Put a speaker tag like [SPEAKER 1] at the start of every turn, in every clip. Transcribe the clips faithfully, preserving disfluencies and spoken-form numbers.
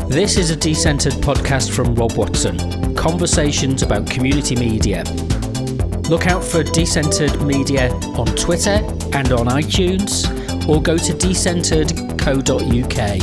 [SPEAKER 1] This is a Decentered podcast from Rob Watson. Conversations about community media. Look out for Decentered Media on Twitter and on iTunes, or go to decentered co dot uk.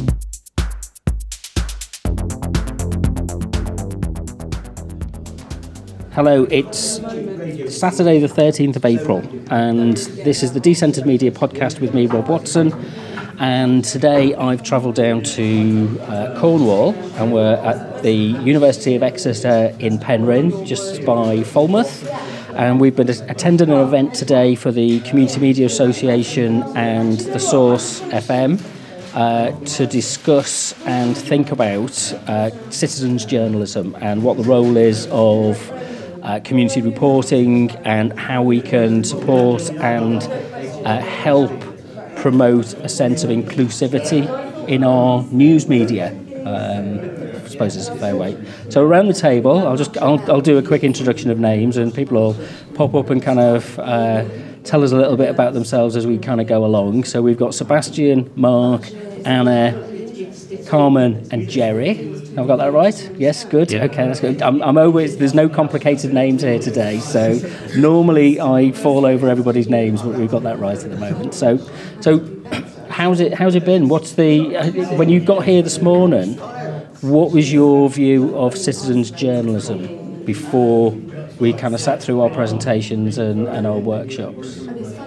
[SPEAKER 1] Hello, it's Saturday the thirteenth of April, and this is the Decentered Media podcast with me, Rob Watson. And today I've travelled down to uh, Cornwall, and we're at the University of Exeter in Penryn, just by Falmouth. And we've been attending an event today for the Community Media Association and the Source F M uh, to discuss and think about uh, citizens journalism and what the role is of uh, community reporting and how we can support and uh, help promote a sense of inclusivity in our news media. Um, I suppose it's a fair way. So around the table, I'll just I'll, I'll do a quick introduction of names, and people will pop up and kind of uh, tell us a little bit about themselves as we kind of go along. So we've got Sebastian, Mark, Anna, Carmen, and Jerry. Have I got that right? Yes, good. Yeah. Okay, that's good. I'm, I'm always there's no complicated names here today, so normally I fall over everybody's names, but we've got that right at the moment. So, so how's it how's it been? What's the when you got here this morning? What was your view of citizens journalism before we kind of sat through our presentations and, and our workshops?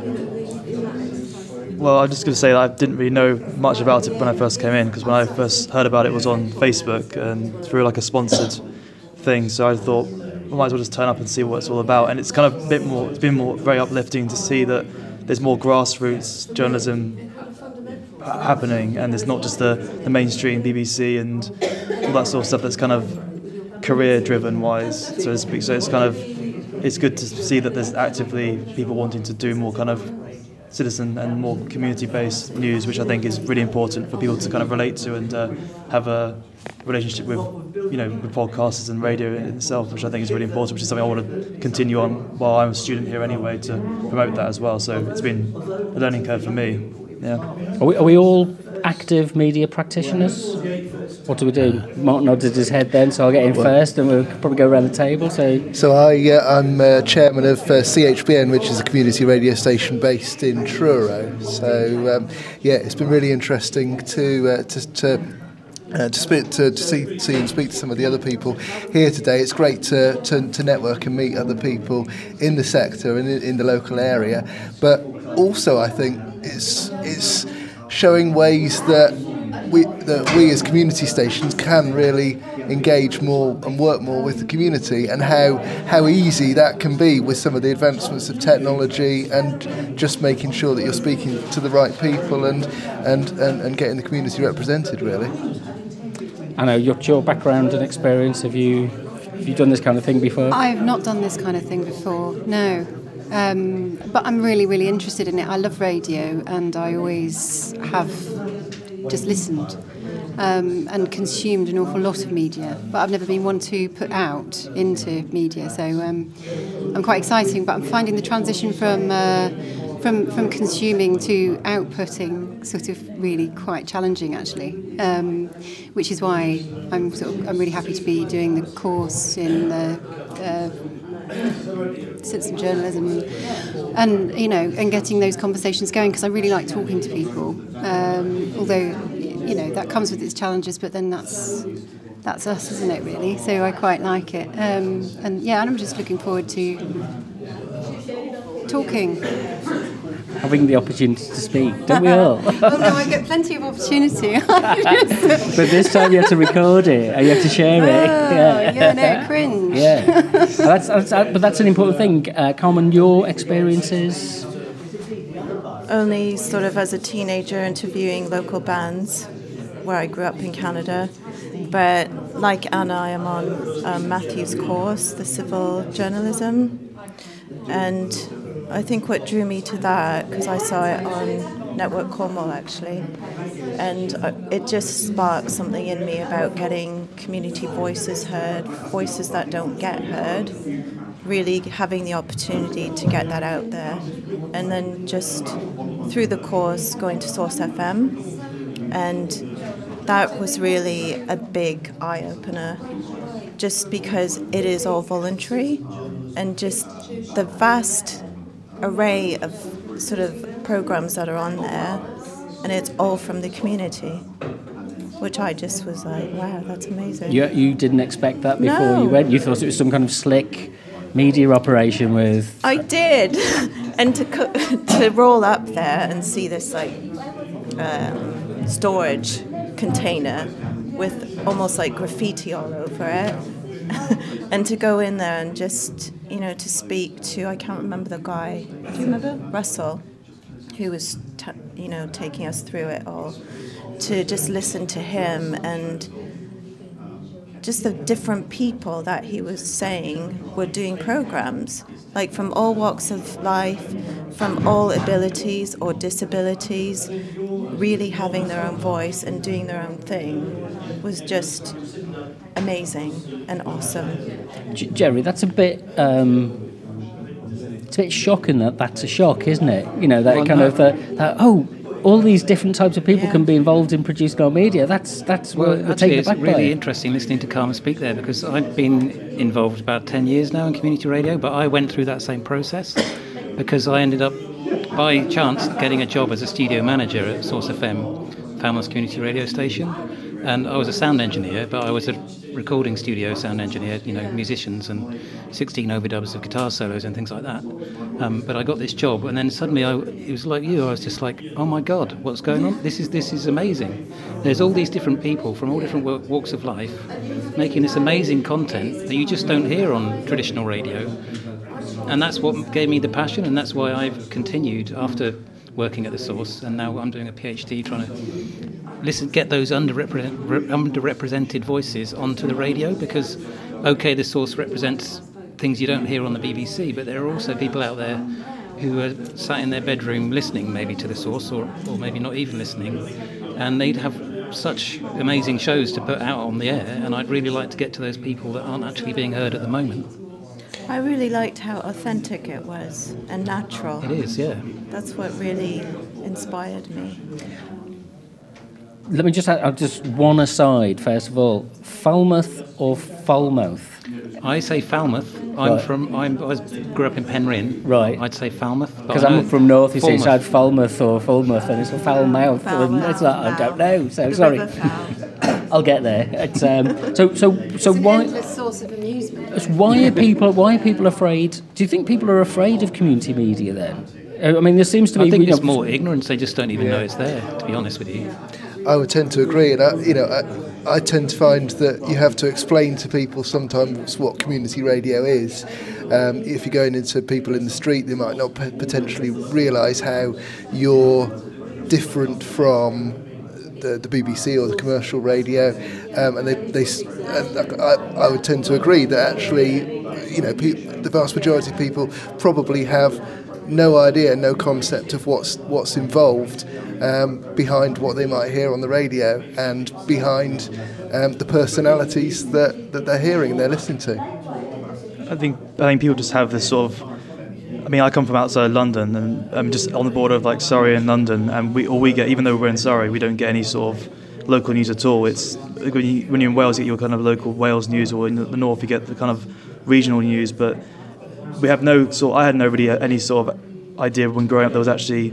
[SPEAKER 2] Well, I'm just going to say that I didn't really know much about it when I first came in, because when I first heard about it, it was on Facebook and through like a sponsored thing. So I thought I might as well just turn up and see what it's all about. And it's kind of a bit more, it's been more very uplifting to see that there's more grassroots journalism happening, and there's not just the, the mainstream B B C and all that sort of stuff that's kind of career driven wise, so to speak. So it's kind of it's good to see that there's actively people wanting to do more kind of citizen and more community-based news, which I think is really important for people to kind of relate to and uh, have a relationship with, you know, with podcasters and radio in itself, which I think is really important, which is something I want to continue on while I'm a student here anyway, to promote that as well. So it's been a learning curve for me. Yeah.
[SPEAKER 1] Are we, are we all active media practitioners? What do we do? Mark nodded his head then, so I'll get in first, and we'll probably go around the table. So,
[SPEAKER 3] so I, uh, I'm uh, chairman of uh, C H B N, which is a community radio station based in Truro. So, um, yeah, it's been really interesting to uh, to. to Uh, to, speak, to, to see, see and speak to some of the other people here today. It's great to, to, to network and meet other people in the sector and in, in the local area. But also, I think it's it's showing ways that we that we as community stations can really engage more and work more with the community, and how how easy that can be with some of the advancements of technology, and just making sure that you're speaking to the right people and and, and, and getting the community represented, really.
[SPEAKER 1] I know, what's your background and experience? Have you have you done this kind of thing before?
[SPEAKER 4] I've not done this kind of thing before, no. Um, but I'm really, really interested in it. I love radio, and I always have just listened um, and consumed an awful lot of media. But I've never been one to put out into media, so um, I'm quite exciting. But I'm finding the transition from uh, from from consuming to outputting sort of really quite challenging, actually. Um, which is why I'm sort of, I'm really happy to be doing the course in the uh, citizen journalism, and you know, and getting those conversations going, because I really like talking to people. Um, although, you know, that comes with its challenges, but then that's that's us, isn't it? Really. So I quite like it, um, and yeah, and I'm just looking forward to talking.
[SPEAKER 1] Having the opportunity to speak, don't we all?
[SPEAKER 4] Oh no, I get plenty of opportunity.
[SPEAKER 1] But this time you have to record it, and you have to share it.
[SPEAKER 4] Oh, yeah. yeah, no, cringe.
[SPEAKER 1] Yeah, that's, that's, but that's an important thing. Uh, Carmen, your experiences?
[SPEAKER 5] Only sort of as a teenager interviewing local bands, where I grew up in Canada. But like Anna, I am on um, Matthew's course, the civil journalism, and I think what drew me to that, because I saw it on Network Cornwall actually, and it just sparked something in me about getting community voices heard, voices that don't get heard, really having the opportunity to get that out there. And then just through the course going to Source F M, and that was really a big eye-opener, just because it is all voluntary, and just the vast array of sort of programs that are on there, and it's all from the community, which I just was like, wow, that's amazing.
[SPEAKER 1] You, you didn't expect that before
[SPEAKER 5] No.
[SPEAKER 1] you went? You thought it was some kind of slick media operation with...
[SPEAKER 5] I did, and to co- to roll up there and see this like um, storage container with almost like graffiti all over it, and to go in there and just, you know, to speak to, I can't remember the guy, do you remember? Russell, who was, t- you know, taking us through it all, to just listen to him and just the different people that he was saying were doing programs, like from all walks of life, from all abilities or disabilities, really having their own voice and doing their own thing was just amazing and awesome.
[SPEAKER 1] J- Jerry, that's a bit... Um, it's a bit shocking that that's a shock, isn't it? You know, that
[SPEAKER 6] Well,
[SPEAKER 1] kind
[SPEAKER 6] no.
[SPEAKER 1] of... Uh, that, oh, all these different types of people
[SPEAKER 5] Yeah.
[SPEAKER 1] can be involved in producing our media. That's that's
[SPEAKER 6] Well,
[SPEAKER 1] we're, we're
[SPEAKER 6] actually,
[SPEAKER 1] taken
[SPEAKER 6] it's
[SPEAKER 1] aback by
[SPEAKER 6] really
[SPEAKER 1] it.
[SPEAKER 6] interesting listening to Carmen speak there, because I've been involved about ten years now in community radio, but I went through that same process because I ended up, by chance, getting a job as a studio manager at Source F M, Falmouth community radio station. And I was a sound engineer, but I was a recording studio sound engineer, you know, musicians and sixteen overdubs of guitar solos and things like that. Um, but I got this job, and then suddenly I, it was like you, I was just like, oh my God, what's going on? This is this is amazing. There's all these different people from all different wa- walks of life making this amazing content that you just don't hear on traditional radio. And that's what gave me the passion, and that's why I've continued after working at the Source, and now I'm doing a PhD trying to listen, get those underrepresent, re- underrepresented voices onto the radio, because, okay, the Source represents things you don't hear on the B B C, but there are also people out there who are sat in their bedroom listening maybe to the Source, or, or maybe not even listening, and they'd have such amazing shows to put out on the air, and I'd really like to get to those people that aren't actually being heard at the moment.
[SPEAKER 5] I really liked how authentic it was and natural.
[SPEAKER 6] It is, yeah.
[SPEAKER 5] That's what really inspired me.
[SPEAKER 1] Let me just add, I'll just one aside, first of all. Falmouth or Falmouth?
[SPEAKER 6] I say Falmouth. I'm
[SPEAKER 1] Right.
[SPEAKER 6] from. I'm, I was, grew up in Penryn.
[SPEAKER 1] Right.
[SPEAKER 6] I'd say Falmouth. but
[SPEAKER 1] Because
[SPEAKER 6] I
[SPEAKER 1] I'm
[SPEAKER 6] know
[SPEAKER 1] from North, you see, so I had
[SPEAKER 6] Falmouth.
[SPEAKER 1] Falmouth or Falmouth, and it's a Falmouth. And it's like, I don't know, so
[SPEAKER 5] The
[SPEAKER 1] sorry.
[SPEAKER 5] River Fal.
[SPEAKER 1] I'll get there. It's, um, so, so, so
[SPEAKER 4] It's an
[SPEAKER 1] why?
[SPEAKER 4] endless source of amusement.
[SPEAKER 1] Why are people? Why are people afraid? Do you think people are afraid of community media then? Uh, I mean, there seems to be.
[SPEAKER 6] I think
[SPEAKER 1] you
[SPEAKER 6] it's
[SPEAKER 1] know,
[SPEAKER 6] more ignorance. They just don't even know it's there. To be honest with you.
[SPEAKER 3] I would tend to agree, and I, you know, I, I tend to find that you have to explain to people sometimes what community radio is. Um, if you're going into people in the street, they might not p- potentially realise how you're different from the, the B B C or the commercial radio, um, and they, they s- and I, I would tend to agree that actually, you know, pe- the vast majority of people probably have no idea, no concept of what's what's involved um, behind what they might hear on the radio and behind um, the personalities that, that they're hearing and they're listening to.
[SPEAKER 2] I think I think people just have this sort of. I mean, I come from outside London, and I'm just on the border of like Surrey and London, and we all we get, even though we're in Surrey, we don't get any sort of local news at all. It's when, you, when you're in Wales, you get your kind of local Wales news, or in the north, you get the kind of regional news. But we have no sort. I had no really any sort of idea when growing up there was actually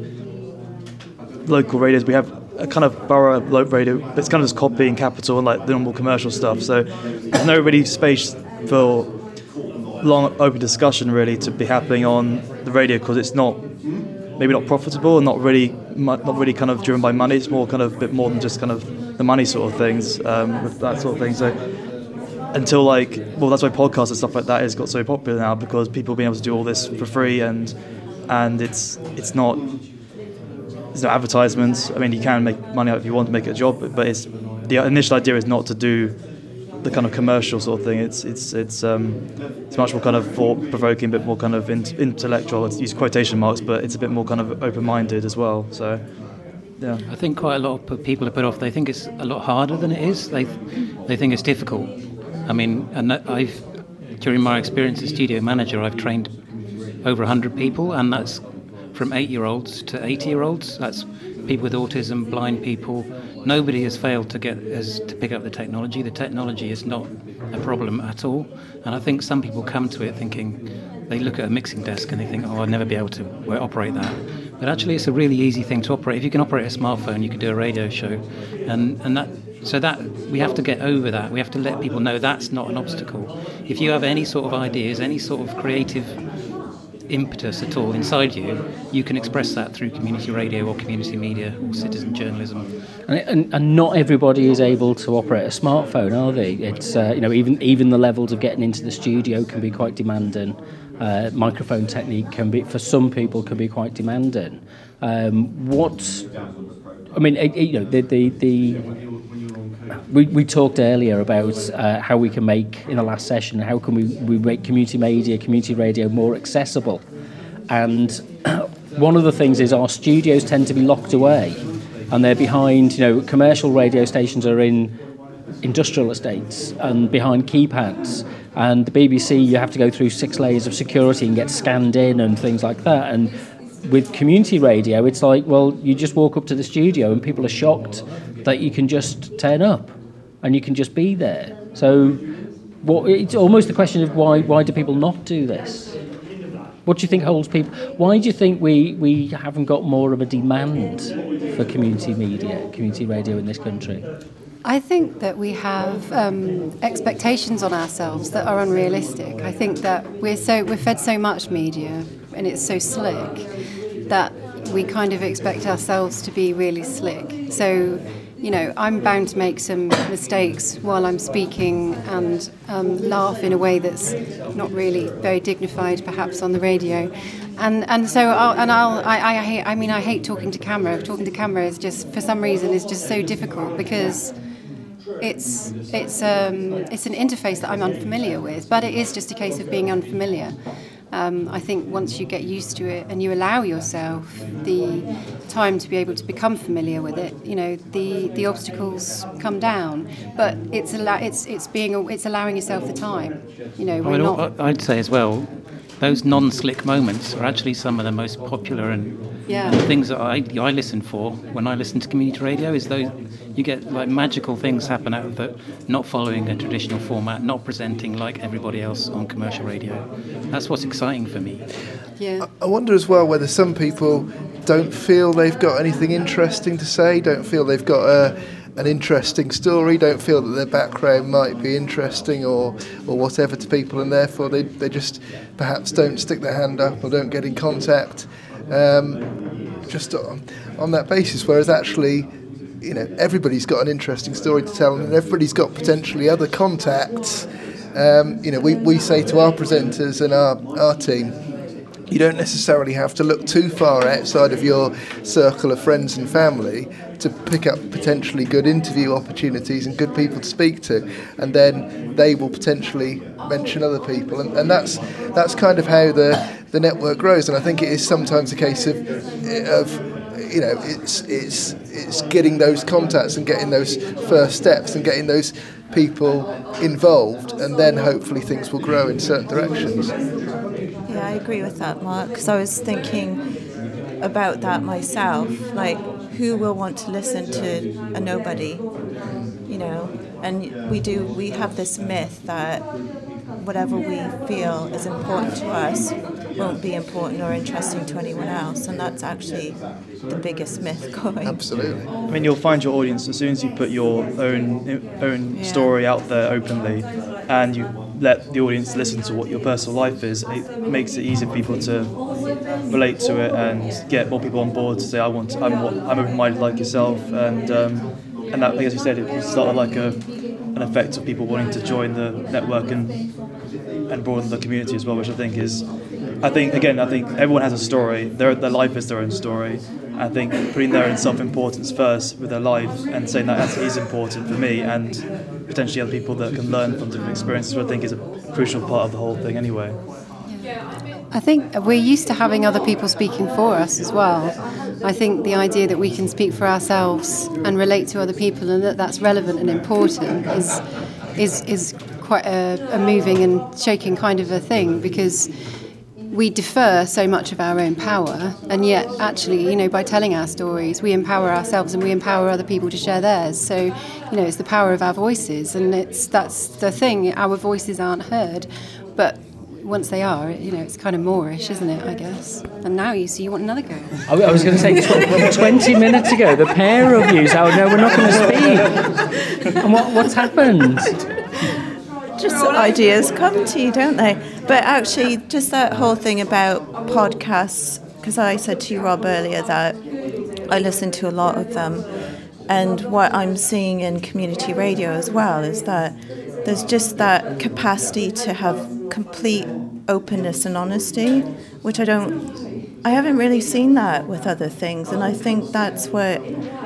[SPEAKER 2] local radios. We have a kind of borough local radio, but it's kind of just copying Capital and like the normal commercial stuff. So there's no really space for long open discussion really to be happening on the radio, because it's not maybe not profitable and not really not really kind of driven by money. It's more kind of a bit more than just kind of the money sort of things, um, with that sort of thing. So until like, well, that's why podcasts and stuff like that has got so popular now, because people being able to do all this for free, and and it's it's not there's no advertisements. I mean, you can make money out if you want to make it a job, but, but it's the initial idea is not to do the kind of commercial sort of thing. It's it's it's um it's much more kind of thought provoking, a bit more kind of in, intellectual. It's use quotation marks, but it's a bit more kind of open minded as well. So yeah,
[SPEAKER 6] I think quite a lot of p- people are put off. They think it's a lot harder than it is. They they think it's difficult. I mean, and that I've during my experience as studio manager, I've trained over one hundred people, and that's from eight-year-olds to eighty-year-olds. That's people with autism, blind people. Nobody has failed to get us to pick up the technology. The technology is not a problem at all. And I think some people come to it thinking, they look at a mixing desk and they think, oh, I'll never be able to operate that. But actually, it's a really easy thing to operate. If you can operate a smartphone, you can do a radio show. And and that so that we have to get over that. We have to let people know that's not an obstacle. If you have any sort of ideas, any sort of creative impetus at all inside you, you can express that through community radio or community media or citizen journalism.
[SPEAKER 1] And, and, and not everybody is able to operate a smartphone, are they? It's uh, you know even even the levels of getting into the studio can be quite demanding. Uh, microphone technique can be, for some people, can be quite demanding. Um, what I mean, it, you know, the the, the we we talked earlier about uh, how we can make in the last session. How can we, we make community media, community radio more accessible? And one of the things is our studios tend to be locked away, and they're behind. You know, commercial radio stations are in industrial estates and behind keypads. And the B B C, you have to go through six layers of security and get scanned in and things like that. And with community radio, it's like, well, you just walk up to the studio and people are shocked that you can just turn up and you can just be there. So what, it's almost the question of why why do people not do this? What do you think holds people? Why do you think we, we haven't got more of a demand for community media, community radio in this country?
[SPEAKER 4] I think that we have um, expectations on ourselves that are unrealistic. I think that we're so we're fed so much media and it's so slick that we kind of expect ourselves to be really slick. So, you know, I'm bound to make some mistakes while I'm speaking and um, laugh in a way that's not really very dignified, perhaps on the radio. And and so I'll, and I'll I, I hate I mean I hate talking to camera. Talking to camera is just for some reason is just so difficult because It's it's um, it's an interface that I'm unfamiliar with, but it is just a case of being unfamiliar. Um, I think once you get used to it and you allow yourself the time to be able to become familiar with it, you know, the, the obstacles come down. But it's allow it's it's being it's allowing yourself the time. You know, we're
[SPEAKER 6] I'd,
[SPEAKER 4] not.
[SPEAKER 6] I'd say as well, those non-slick moments are actually some of the most popular and
[SPEAKER 4] Yeah.
[SPEAKER 6] things that I I listen for when I listen to community radio. Is those you get like magical things happen out of it, not following a traditional format, not presenting like everybody else on commercial radio. That's what's exciting for me.
[SPEAKER 4] Yeah.
[SPEAKER 3] I wonder as well whether some people don't feel they've got anything interesting to say, don't feel they've got a, an interesting story, don't feel that their background might be interesting or or whatever to people, and therefore they, they just perhaps don't stick their hand up or don't get in contact um, just on, on that basis, whereas actually, you know, everybody's got an interesting story to tell and everybody's got potentially other contacts. Um, you know, we, we say to our presenters and our, our team, you don't necessarily have to look too far outside of your circle of friends and family to pick up potentially good interview opportunities and good people to speak to, and then they will potentially mention other people, and, and that's that's kind of how the, the network grows. And I think it is sometimes a case of of you know it's it's it's getting those contacts and getting those first steps and getting those people involved, and then hopefully things will grow in certain directions.
[SPEAKER 5] Yeah, I agree with that, Mark, because I was thinking about that myself, like who will want to listen to a nobody, you know, and we do, we have this myth that whatever we feel is important to us won't be important or interesting to anyone else, and that's actually the biggest myth going.
[SPEAKER 3] Absolutely.
[SPEAKER 2] I mean, you'll find your audience as soon as you put your own own
[SPEAKER 5] Yeah.
[SPEAKER 2] story out there openly, and you let the audience listen to what your personal life is. It makes it easier for people to relate to it and get more people on board to say, "I want, to, I'm, I'm open-minded like yourself," and um, and that, as you said, it started like a an effect of people wanting to join the network and and broaden the community as well, which I think is. I think again, I think everyone has a story. Their their life is their own story. I think putting their own self-importance first with their life and saying that that is important for me and potentially other people that can learn from different experiences, what I think is a crucial part of the whole thing anyway.
[SPEAKER 4] I think we're used to having other people speaking for us as well. I think the idea that we can speak for ourselves and relate to other people and that that's relevant and important is is is quite a, a moving and shaking kind of a thing, because we defer so much of our own power, and yet actually, you know, by telling our stories, we empower ourselves and we empower other people to share theirs. So, you know, it's the power of our voices, and it's that's the thing. Our voices aren't heard, but once they are, you know, it's kind of Moorish, isn't it, I guess? And now you see you want another go.
[SPEAKER 1] I, I was going to say, tw- twenty minutes ago, the pair of you said, oh, no, we're not going to speak. And what, what's happened?
[SPEAKER 5] Just ideas come to you, don't they? But actually, just that whole thing about podcasts, because I said to you, Rob, earlier that I listen to a lot of them, and what I'm seeing in community radio as well is that there's just that capacity to have complete openness and honesty, which I don't, I haven't really seen that with other things, and I think that's what,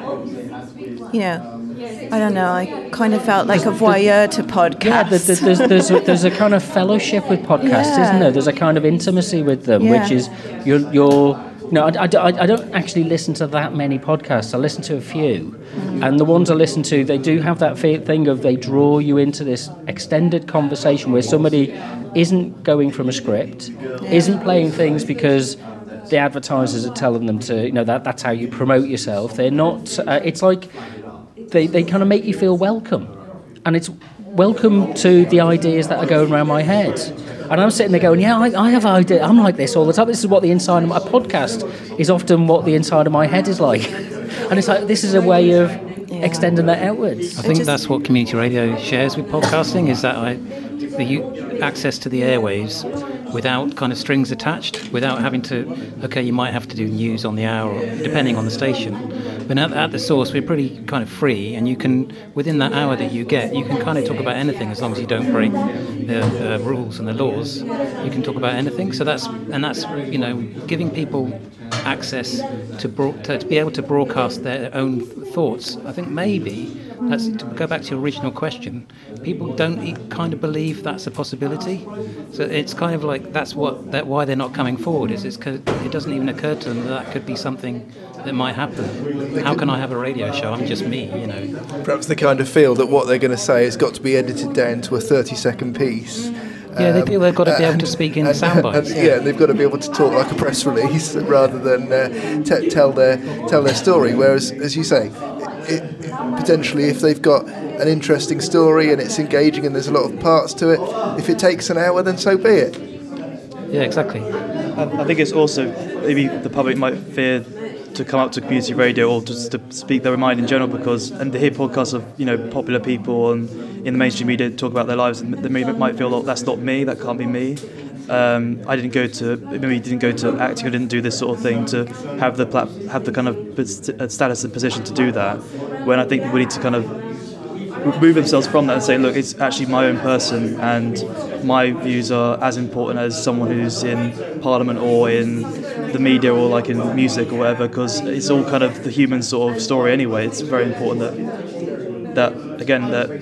[SPEAKER 5] you know, I don't know, I kind of felt like a voyeur to podcasts.
[SPEAKER 1] Yeah, there's, there's, there's, a, there's a kind of fellowship with podcasts,
[SPEAKER 5] Yeah.
[SPEAKER 1] isn't there? There's a kind of intimacy with them,
[SPEAKER 5] Yeah.
[SPEAKER 1] which is, you're, you're no, I, I, I don't actually listen to that many podcasts. I listen to a few. Mm. And the ones I listen to, they do have that thing of they draw you into this extended conversation where somebody isn't going from a script, yeah. isn't playing things because the advertisers are telling them to, you know, that that's how you promote yourself. They're not, uh, it's like they, they kind of make you feel welcome. And it's welcome to the ideas that are going around my head. And I'm sitting there going, yeah, I, I have ideas. I'm like this all the time. This is what the inside of my podcast is often what the inside of my head is like. And it's like, this is a way of yeah. extending that outwards.
[SPEAKER 6] I think that's what community radio shares with podcasting, is that I, the u- access to the airwaves without kind of strings attached, without having to, okay, you might have to do news on the hour, depending on the station. But at, at the source, we're pretty kind of free, and you can, within that hour that you get, you can kind of talk about anything as long as you don't break the uh, rules and the laws. You can talk about anything. So that's, and that's, you know, giving people access to, bro- to, to be able to broadcast their own thoughts. I think maybe, that's, to go back to your original question, people don't e- kind of believe that's a possibility. So it's kind of like that's what that why they're not coming forward. Is it's 'cause it doesn't even occur to them that that could be something that might happen. How can I have a radio show? I'm just me, you know.
[SPEAKER 3] Perhaps they kind of feel that what they're going to say has got to be edited down to a thirty-second piece.
[SPEAKER 6] Yeah, they feel they've got to be able to speak in
[SPEAKER 3] and,
[SPEAKER 6] sound bites.
[SPEAKER 3] And, yeah, they've got to be able to talk like a press release rather than uh, t- tell their tell their story. Whereas, as you say, it, it, potentially if they've got an interesting story and it's engaging and there's a lot of parts to it, if it takes an hour, then so be it.
[SPEAKER 6] Yeah, exactly.
[SPEAKER 2] I, I think it's also maybe the public might fear to come up to community radio or just to speak their mind in general, because and to hear podcasts of, you know, popular people and in the mainstream media talk about their lives, and they might feel, oh, that's not me, that can't be me. Um, I didn't go to maybe didn't go to acting, I didn't do this sort of thing to have the plat- have the kind of status and position to do that. When I think we need to kind of remove themselves from that and say, look, it's actually my own person, and my views are as important as someone who's in Parliament or in the media or like in music or whatever, because it's all kind of the human sort of story anyway. It's very important that that again that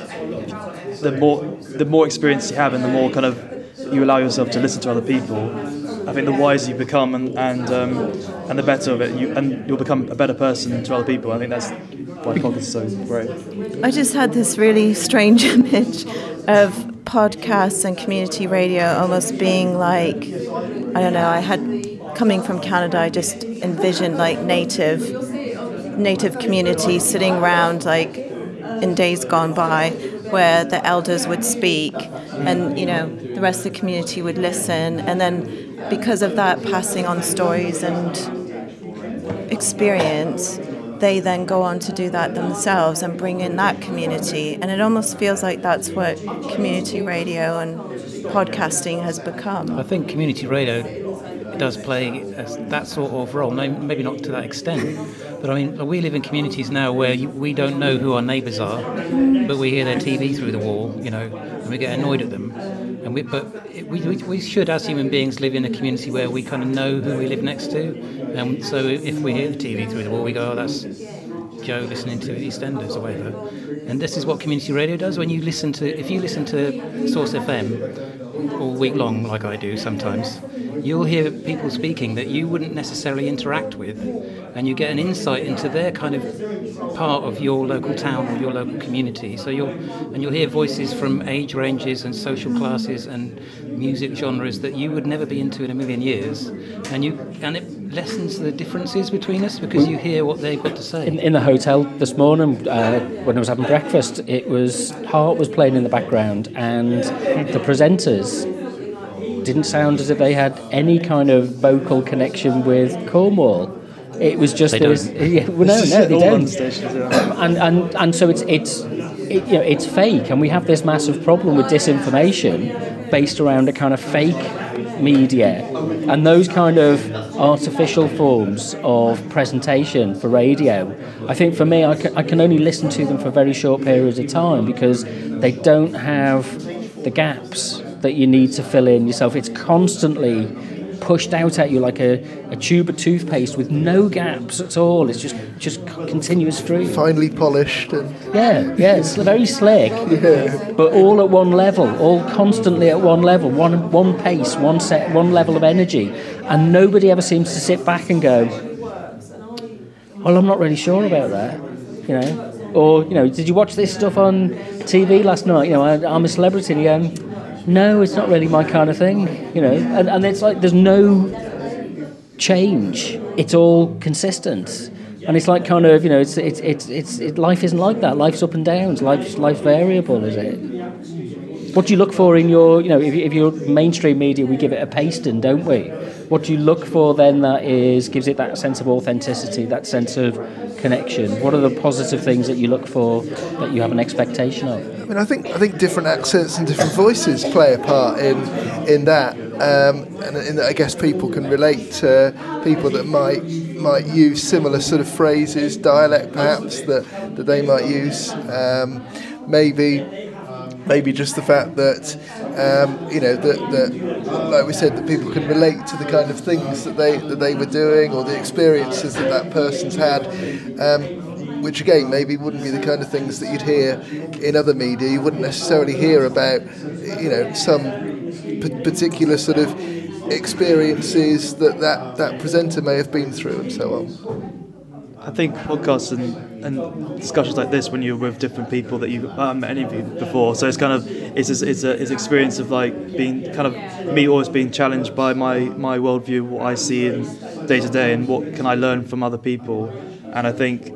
[SPEAKER 2] the more the more experience you have and the more kind of you allow yourself to listen to other people, I think the wiser you become, and and um, and the better of it, you and you'll become a better person to other people. I think that's why podcasts is so great.
[SPEAKER 5] I just had this really strange image of podcasts and community radio almost being like, I don't know, I had, coming from Canada, I just envisioned like native native community sitting around like in days gone by, where the elders would speak and, you know, the rest of the community would listen, and then because of that passing on stories and experience, they then go on to do that themselves and bring in that community. And it almost feels like that's what community radio and podcasting has become.
[SPEAKER 6] I think community radio does play a, that sort of role, maybe not to that extent, but I mean, we live in communities now where you, we don't know who our neighbours are, but we hear their T V through the wall, you know, and we get annoyed at them. And we, but it, we, we should, as human beings, live in a community where we kind of know who we live next to. And so if we hear the T V through the wall, we go, oh, that's Joe listening to EastEnders or whatever. And this is what community radio does. When you listen to, if you listen to Source F M all week long, like I do sometimes, you'll hear people speaking that you wouldn't necessarily interact with, and you get an insight into their kind of part of your local town or your local community. So you'll and you'll hear voices from age ranges and social classes and music genres that you would never be into in a million years, and you and it lessens the differences between us because you hear what they've got to say.
[SPEAKER 1] In, in the hotel this morning, uh, when I was having breakfast, it was Heart was playing in the background, and the presenters didn't sound as if they had any kind of vocal connection with Cornwall. It was just
[SPEAKER 6] They
[SPEAKER 1] there was,
[SPEAKER 6] don't.
[SPEAKER 1] yeah, well, no, no, they
[SPEAKER 2] All
[SPEAKER 1] don't.
[SPEAKER 2] London stations, yeah.
[SPEAKER 1] And and and so it's it's it, you know it's fake, and we have this massive problem with disinformation based around a kind of fake media, and those kind of artificial forms of presentation for radio. I think for me, I can, I can only listen to them for very short periods of time because they don't have the gaps that you need to fill in yourself. It's constantly pushed out at you like a, a tube of toothpaste with no gaps at all. It's just just continuous stream.
[SPEAKER 3] Finely polished and
[SPEAKER 1] Yeah, yeah, it's very slick, but all at one level, all constantly at one level, one one pace, one set, one level of energy, and nobody ever seems to sit back and go, well, I'm not really sure about that, you know, or, you know, did you watch this stuff on T V last night? You know, I, I'm a celebrity, and you go, no, it's not really my kind of thing, you know, and, and it's like there's no change. It's all consistent, and it's like kind of, you know, it's it's it's it's it, life isn't like that. Life's up and downs. Life's life's variable, is it? What do you look for in your, you know, if, if you're mainstream media, we give it a pasting, don't we? What do you look for then that is gives it that sense of authenticity, that sense of connection? What are the positive things that you look for that you have an expectation of?
[SPEAKER 3] I mean, I think I think different accents and different voices play a part in in that, um, and in that I guess people can relate to people that might might use similar sort of phrases, dialect perhaps that that they might use. Um, maybe. Maybe just the fact that, um, you know, that, that, like we said, that people can relate to the kind of things that they that they were doing or the experiences that that person's had, um, which again maybe wouldn't be the kind of things that you'd hear in other media. You wouldn't necessarily hear about, you know, some p- particular sort of experiences that, that that presenter may have been through and so on.
[SPEAKER 2] I think podcasts and, and discussions like this, when you're with different people that you haven't met any of you before, so it's kind of it's a, it's a it's an experience of like being kind of me always being challenged by my my worldview, what I see in day to day, and what can I learn from other people. And I think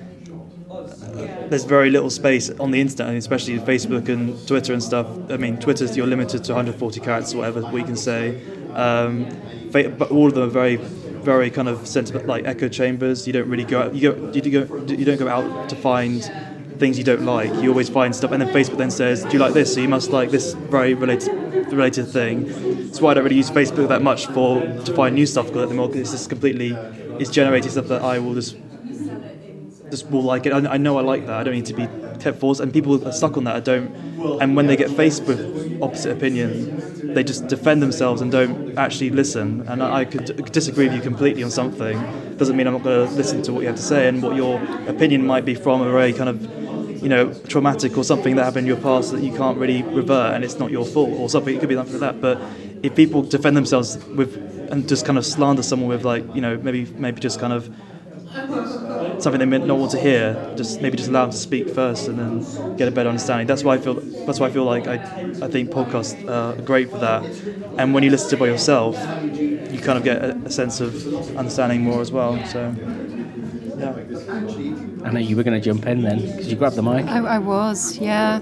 [SPEAKER 2] there's very little space on the internet, and especially Facebook and Twitter and stuff. I mean, Twitter's you're limited to one hundred forty characters, whatever we can say. Um, but all of them are very. very kind of sentiment like echo chambers. You don't really go out, you go you go you don't go out to find things you don't like. You always find stuff, and then Facebook then says, do you like this? So you must like this very related related thing. That's why I don't really use Facebook that much for to find new stuff anymore, because it's just completely it's generating stuff that I will just just will like it. I, I know I like that. I don't need to be kept forced, and people are stuck on that. I don't. And when they get faced with opposite opinion, they just defend themselves and don't actually listen. And I could disagree with you completely on something. Doesn't mean I'm not going to listen to what you have to say and what your opinion might be from a very kind of, you know, traumatic or something that happened in your past that you can't really revert, and it's not your fault or something. It could be something like that. But if people defend themselves with and just kind of slander someone with like, you know, maybe maybe just kind of something they may not want to hear, just maybe just allow them to speak first and then get a better understanding. That's why I feel. That's why I feel like I, I think podcasts are great for that. And when you listen to it by yourself, you kind of get a, a sense of understanding more as well. So, yeah.
[SPEAKER 1] I know you were going to jump in then because you grabbed the mic.
[SPEAKER 4] I, I was, yeah.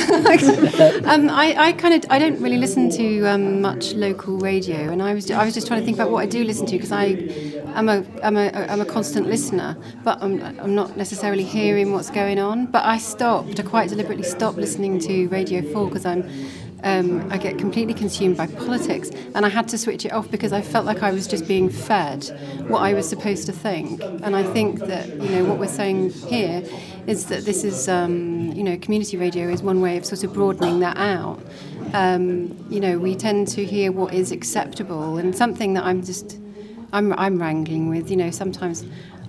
[SPEAKER 4] um, I, I kind of I don't really listen to um, much local radio, and I was I was just trying to think about what I do listen to, because I am a I'm a I'm a constant listener, but I'm I'm not necessarily hearing what's going on. But I stopped. I quite deliberately stopped listening to Radio four because I'm. Um, I get completely consumed by politics, and I had to switch it off because I felt like I was just being fed what I was supposed to think. And I think that, you know, what we're saying here is that this is, um, you know, community radio is one way of sort of broadening that out. Um, you know, we tend to hear what is acceptable, and something that I'm just, I'm, I'm wrangling with. You know, sometimes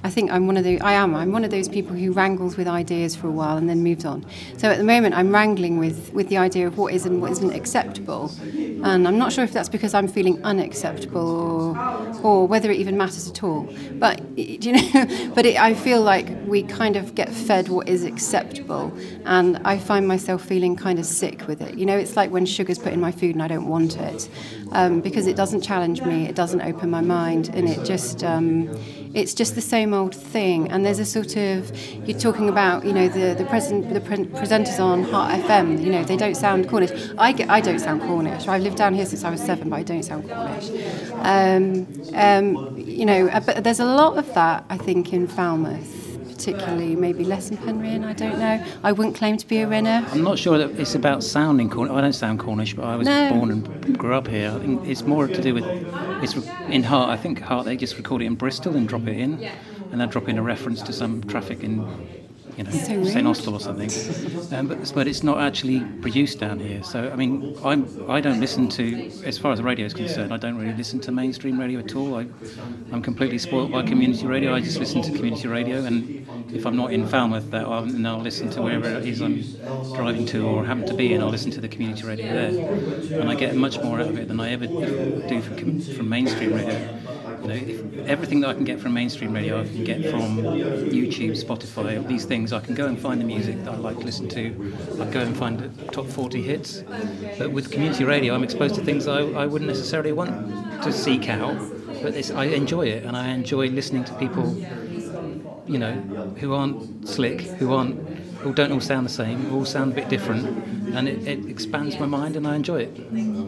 [SPEAKER 4] I think I'm one of the I am I'm one of those people who wrangles with ideas for a while and then moves on. So at the moment I'm wrangling with, with the idea of what is and what isn't acceptable, and I'm not sure if that's because I'm feeling unacceptable or or whether it even matters at all. But you know, but it, I feel like we kind of get fed what is acceptable, and I find myself feeling kind of sick with it. You know, it's like when sugar's put in my food and I don't want it, um, because it doesn't challenge me, it doesn't open my mind, and it just um, it's just the same old thing. And there's a sort of, you're talking about, you know, the the, present, the pre- presenters on Heart F M, you know, they don't sound Cornish. I, get, I don't sound Cornish. I've lived down here since I was seven, but I don't sound Cornish. Um, um, you know, but there's a lot of that, I think, in Falmouth. Particularly, maybe less in Penryn, I don't know. I wouldn't claim to be a Rinner.
[SPEAKER 6] I'm not sure that it's about sounding Cornish. I don't sound Cornish, but I was
[SPEAKER 4] No.
[SPEAKER 6] born and grew up here. I think it's more to do with, it's in Heart, I think Heart, they just record it in Bristol and drop it in, and then drop in a reference to some traffic in, you know,
[SPEAKER 4] So rude.
[SPEAKER 6] Saint Austell or something. Um, but, but it's not actually produced down here. So, I mean, I'm, I don't listen to, as far as the radio is concerned, I don't really listen to mainstream radio at all. I, I'm completely spoilt by community radio. I just listen to community radio, and if I'm not in Falmouth, that I'll, then I'll listen to wherever it is I'm driving to or happen to be, and I'll listen to the community radio there. And I get much more out of it than I ever do from, from mainstream radio. You know, if everything that I can get from mainstream radio, I can get from YouTube, Spotify, these things. I can go and find the music that I like to listen to. I go and find the top forty hits. But with community radio, I'm exposed to things I, I wouldn't necessarily want to seek out. But it's, I enjoy it, and I enjoy listening to people, you know, who aren't slick, who aren't, who don't all sound the same, who all sound a bit different, and it, it expands my mind, and I enjoy it.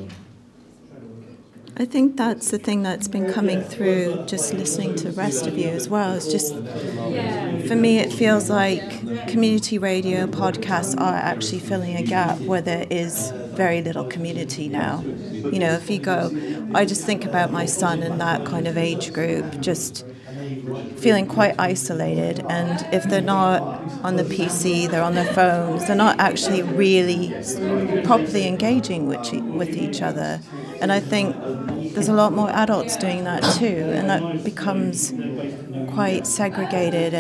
[SPEAKER 5] I think that's the thing that's been coming through just listening to the rest of you as well. It's just, for me, it feels like community radio podcasts are actually filling a gap where there is very little community now. You know, if you go, I just think about my son and that kind of age group, just feeling quite isolated, and if they're not on the P C, they're on their phones, they're not actually really properly engaging with, with each other. And I think there's a lot more adults doing that too, and that becomes quite segregated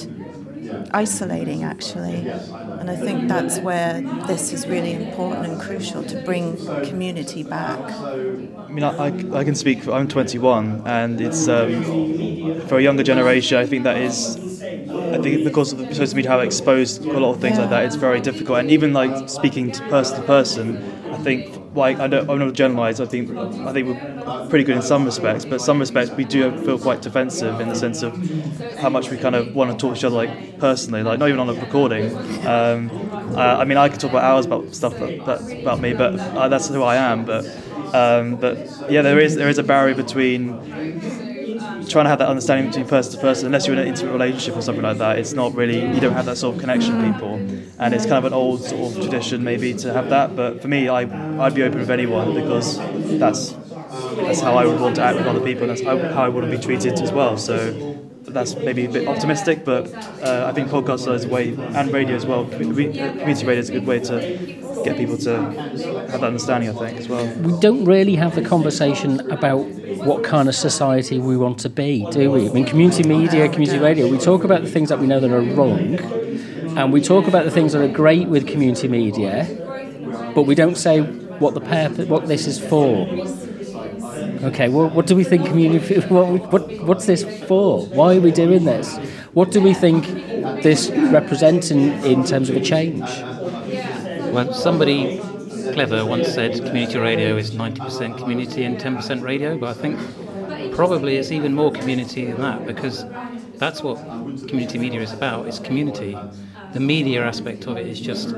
[SPEAKER 5] and isolating, actually. And I think that's where this is really important and crucial, to bring community back.
[SPEAKER 2] I mean, I, I, I can speak, I'm twenty-one, and it's um, for a younger generation, I think that is, I think because of the social media, how exposed a lot of things
[SPEAKER 5] Yeah.
[SPEAKER 2] like that, it's very difficult. And even like speaking to person to person, I think, like, I don't, I'm not generalise, I think, I think we're pretty good in some respects, but some respects we do feel quite defensive in the sense of how much we kind of want to talk to each other, like, personally, like, not even on a recording. Um, uh, I mean, I could talk about hours about stuff that, that, about me, but uh, that's who I am, but Um, but yeah, there is there is a barrier between trying to have that understanding between person to person. Unless you're in an intimate relationship or something like that, it's not really, you don't have that sort of connection with people, and it's kind of an old sort of tradition maybe to have that. But for me, I I'd be open with anyone, because that's that's how I would want to act with other people, and that's how, how I want to be treated as well. So that's maybe a bit optimistic, but uh, I think podcasts is a way, and radio as well. Community radio is a good way to get people to have that understanding, I think, as well.
[SPEAKER 1] We don't really have the conversation about what kind of society we want to be, do we? I mean, community media, community radio, we talk about the things that we know that are wrong, and we talk about the things that are great with community media, but we don't say what the purpose, what this is for. Okay, well, what do we think community, what, what, what's this for? Why are we doing this? What do we think this represents in, in terms of a change?
[SPEAKER 6] Well, somebody clever once said community radio is ninety percent community and ten percent radio, but I think probably it's even more community than that, because that's what community media is about, it's community. The media aspect of it is just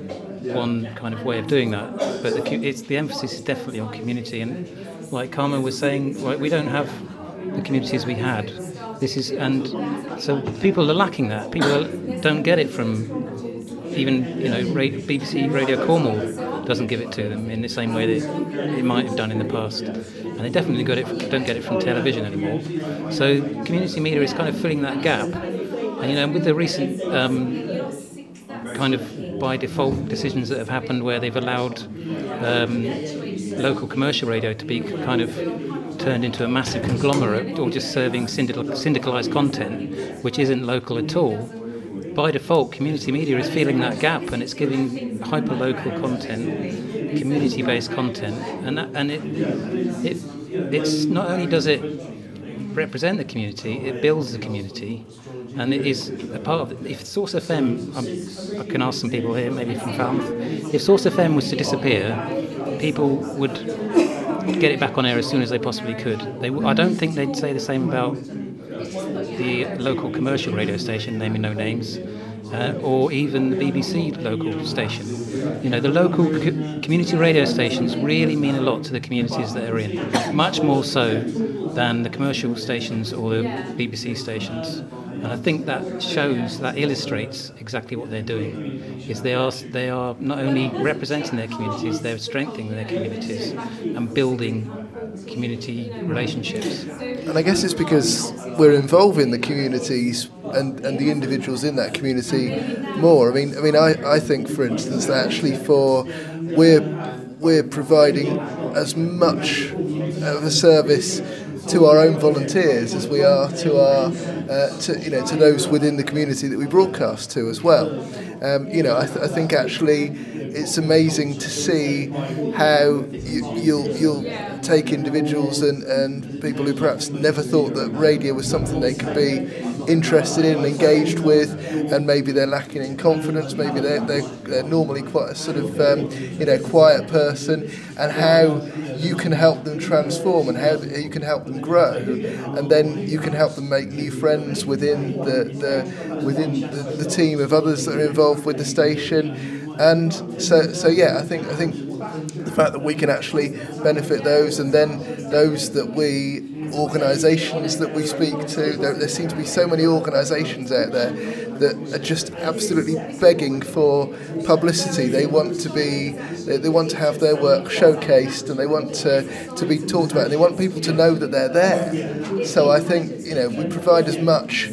[SPEAKER 6] one kind of way of doing that, but the, it's, the emphasis is definitely on community. And like Carmen was saying, like, we don't have the communities we had. This is, and so people are lacking that. People are, don't get it from, even, you know, B B C Radio Cornwall doesn't give it to them in the same way that it might have done in the past, and they definitely got it from, don't get it from television anymore. So community media is kind of filling that gap, and you know, with the recent um, kind of by default decisions that have happened where they've allowed um, local commercial radio to be kind of turned into a massive conglomerate or just serving syndical, syndicalised content, which isn't local at all, by default, community media is filling that gap, and it's giving hyper-local content, community-based content, and that, and it it it's not only does it represent the community, it builds the community, and it is a part of it. If Source F M, I'm, I can ask some people here, maybe from Falmouth, if Source F M was to disappear, people would get it back on air as soon as they possibly could. They, I don't think they'd say the same about the local commercial radio station, naming no names, uh, or even the B B C local station. You know, the local co- community radio stations really mean a lot to the communities that they're in, much more so than the commercial stations or the B B C stations. And I think that shows, that illustrates exactly what they're doing. Is they are they are not only representing their communities, they're strengthening their communities and building community relationships.
[SPEAKER 3] And I guess it's because we're involving the communities and, and the individuals in that community more. I mean, I mean, I, I think, for instance, that actually for we're we're providing as much of a service to our own volunteers as we are to our uh, to you know to those within the community that we broadcast to as well. Um, you know, I, th- I think actually it's amazing to see how you, you'll you'll take individuals and, and people who perhaps never thought that radio was something they could be interested in and engaged with, and maybe they're lacking in confidence, maybe they're, they're, they're normally quite a sort of um, you know quiet person, and how you can help them transform and how you can help them grow, and then you can help them make new friends within the, the within the, the team of others that are involved with the station. And so so yeah I think I think the fact that we can actually benefit those, and then those that we organisations that we speak to, there, there seem to be so many organisations out there that are just absolutely begging for publicity. They want to be, they, they want to have their work showcased, and they want to, to be talked about, and they want people to know that they're there. So I think, you know, we provide as much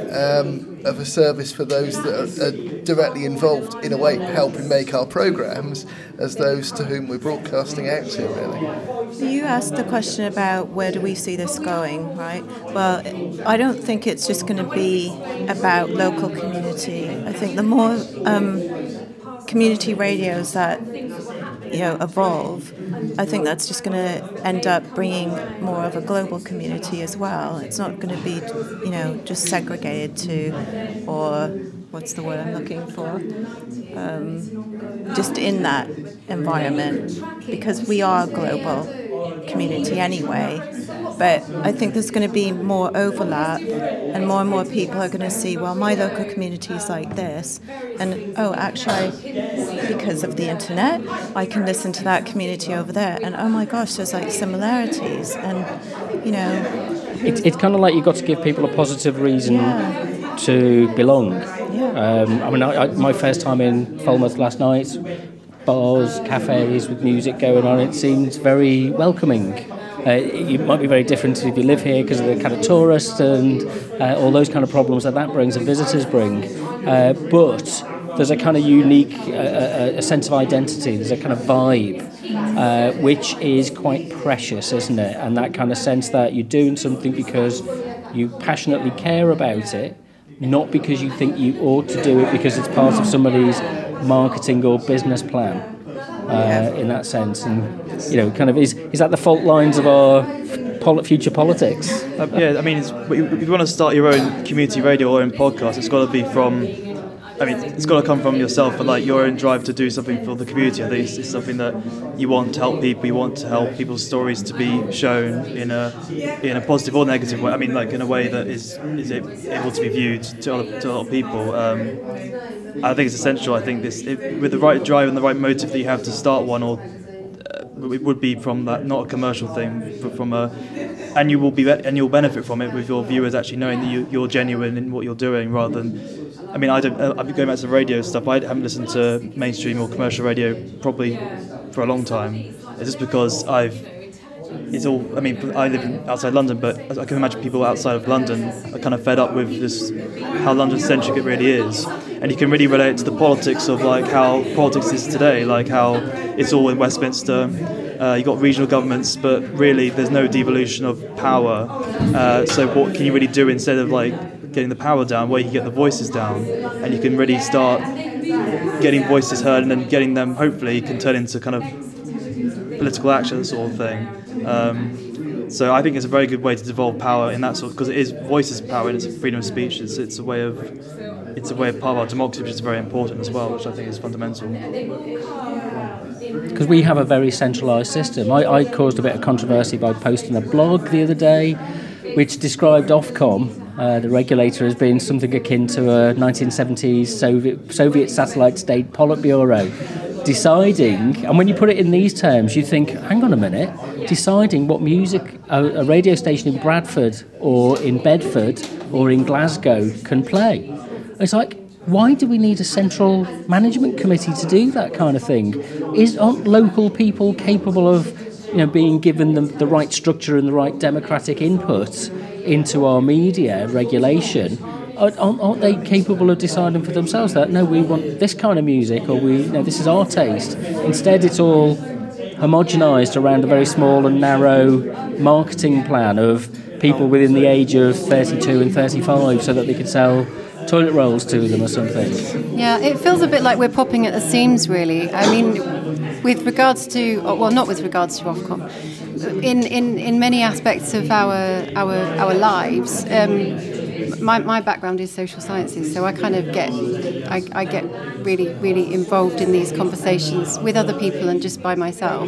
[SPEAKER 3] um, of a service for those that are, are directly involved in a way helping make our programmes as those to whom we're broadcasting out to, really.
[SPEAKER 5] You asked the question about where do we see this going, right? Well, I don't think it's just going to be about local community. I think the more um, community radios that you know evolve, I think that's just going to end up bringing more of a global community as well. It's not going to be, you know, just segregated to, or what's the word I'm looking for? Um, just in that environment, because we are a global community anyway. But I think there's going to be more overlap, and more and more people are going to see, well, my local community is like this, and oh, actually, because of the internet, I can listen to that community over there, and oh my gosh, there's like similarities, and you know,
[SPEAKER 1] it's it's kind of like you've got to give people a positive reason
[SPEAKER 5] yeah.
[SPEAKER 1] to belong.
[SPEAKER 5] Yeah.
[SPEAKER 1] Um, I mean, I, I, my first time in Falmouth last night, bars, cafes with music going on, it seemed very welcoming. Uh, it might be very different if you live here because of the kind of tourists and uh, all those kind of problems that that brings and visitors bring. Uh, but there's a kind of unique uh, a, a sense of identity. There's a kind of vibe, uh, which is quite precious, isn't it? And that kind of sense that you're doing something because you passionately care about it, not because you think you ought to do it because it's part of somebody's marketing or business plan. Uh, in that sense, and you know, kind of is is that the fault lines of our pol- future politics?
[SPEAKER 2] Uh, yeah, I mean, it's, if you want to start your own community radio or own podcast, it's got to be from. I mean, it's got to come from yourself, but like your own drive to do something for the community. I think it's, it's something that you want to help people. You want to help people's stories to be shown in a in a positive or negative way. I mean, like in a way that is is able to be viewed to other, to a lot of people. Um, I think it's essential. I think this, it, with the right drive and the right motive that you have to start one, or uh, it would be from that, not a commercial thing, but from a, and you will be and you'll benefit from it with your viewers actually knowing that you, you're genuine in what you're doing, rather than. I mean, I don't. I've been going back to the radio stuff. I haven't listened to mainstream or commercial radio probably for a long time. It's just because I've. It's all. I mean, I live in, outside London, but I can imagine people outside of London are kind of fed up with this, how London-centric it really is, and you can really relate to the politics of like how politics is today, like how it's all in Westminster, Uh, you've got regional governments, but really there's no devolution of power. Uh, so what can you really do instead of like getting the power down, where you can get the voices down, and you can really start getting voices heard, and then getting them, hopefully, can turn into kind of political action sort of thing. Um, so I think it's a very good way to devolve power in that sort, because it is voices power and it's freedom of speech. It's, it's a way of it's a way of part of our democracy, which is very important as well, which I think is fundamental.
[SPEAKER 1] Because we have a very centralised system. I, I caused a bit of controversy by posting a blog the other day which described Ofcom, uh, the regulator, as being something akin to a nineteen seventies Soviet, Soviet satellite state Politburo, deciding, and when you put it in these terms, you think, hang on a minute, deciding what music a, a radio station in Bradford or in Bedford or in Glasgow can play. It's like, why do we need a central management committee to do that kind of thing? Is aren't local people capable of, you know, being given the, the right structure and the right democratic input into our media regulation? Aren't, aren't they capable of deciding for themselves that, no, we want this kind of music, or we, you know, this is our taste? Instead, it's all homogenised around a very small and narrow marketing plan of people within the age of thirty-two and thirty-five, so that they could sell toilet rolls to them or something.
[SPEAKER 4] Yeah, it feels a bit like we're popping at the seams, really. I mean, with regards to, well, not with regards to Ofcom, in, in, in many aspects of our our our lives. Um, my my background is social sciences, so I kind of get I, I get really really involved in these conversations with other people and just by myself,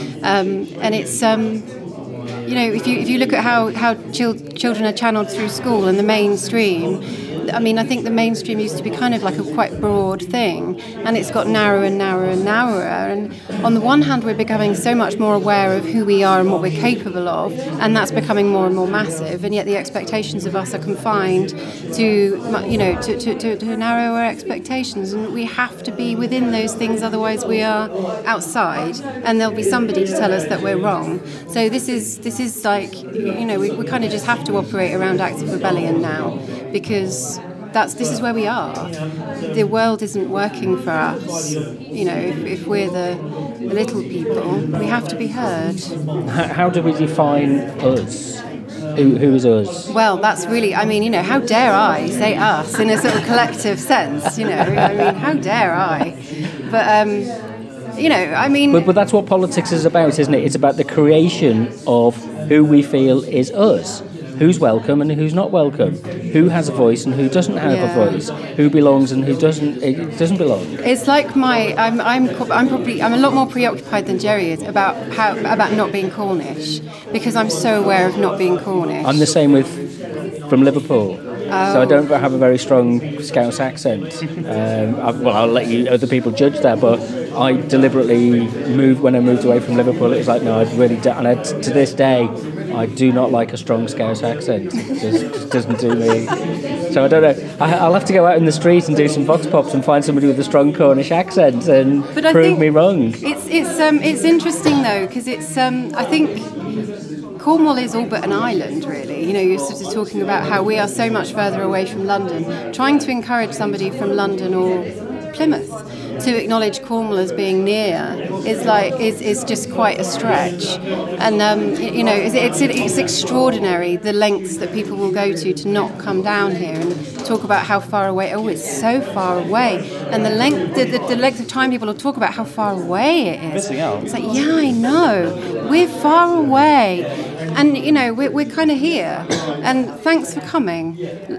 [SPEAKER 4] um, and it's. Um, You know, if you if you look at how how chil- children are channeled through school and the mainstream, I mean, I think the mainstream used to be kind of like a quite broad thing, and it's got narrower and narrower and narrower. And on the one hand, we're becoming so much more aware of who we are and what we're capable of, and that's becoming more and more massive. And yet, the expectations of us are confined to, you know, to to, to, to narrower expectations, and we have to be within those things. Otherwise, we are outside, and there'll be somebody to tell us that we're wrong. So this is this is like, you know, we, we kind of just have to operate around acts of rebellion now, because that's this is where we are. The world isn't working for us. You know, if, if we're the, the little people, we have to be heard.
[SPEAKER 1] How, how do we define us? Who, who is us?
[SPEAKER 4] Well, that's really, I mean, you know, how dare I say us in a sort of collective sense, you know, I mean, how dare I? But, um, you know, I mean...
[SPEAKER 1] But, but that's what politics is about, isn't it? It's about the creation of who we feel is us. Who's welcome and who's not welcome? Who has a voice and who doesn't have
[SPEAKER 4] yeah.
[SPEAKER 1] a voice? Who belongs and who doesn't it doesn't belong?
[SPEAKER 4] It's like my I'm I'm I'm probably I'm a lot more preoccupied than Jerry is about how about not being Cornish, because I'm so aware of not being Cornish.
[SPEAKER 1] I'm the same with from Liverpool.
[SPEAKER 4] Oh.
[SPEAKER 1] So I don't have a very strong Scouse accent. Um, I, well, I'll let you other people judge that, but I deliberately moved when I moved away from Liverpool. It was like, no, I really don't. And I, to this day, I do not like a strong Scouse accent. It just, just doesn't do me. So I don't know. I, I'll have to go out in the street and do some vox pops and find somebody with a strong Cornish accent and
[SPEAKER 4] but I
[SPEAKER 1] prove
[SPEAKER 4] think
[SPEAKER 1] me wrong.
[SPEAKER 4] It's it's um it's interesting though, because it's um I think Cornwall is all but an island, really. You know, you're sort of talking about how we are so much further away from London. Trying to encourage somebody from London or Plymouth to acknowledge Cornwall as being near is like is, is just quite a stretch, and um, you know it's, it's it's extraordinary the lengths that people will go to to not come down here and talk about how far away. Oh, it's so far away, and the length the, the, the length of time people will talk about how far away it is.
[SPEAKER 2] Missing out.
[SPEAKER 4] It's like, yeah, I know, we're far away, and you know we're we're kind of here, and thanks for coming.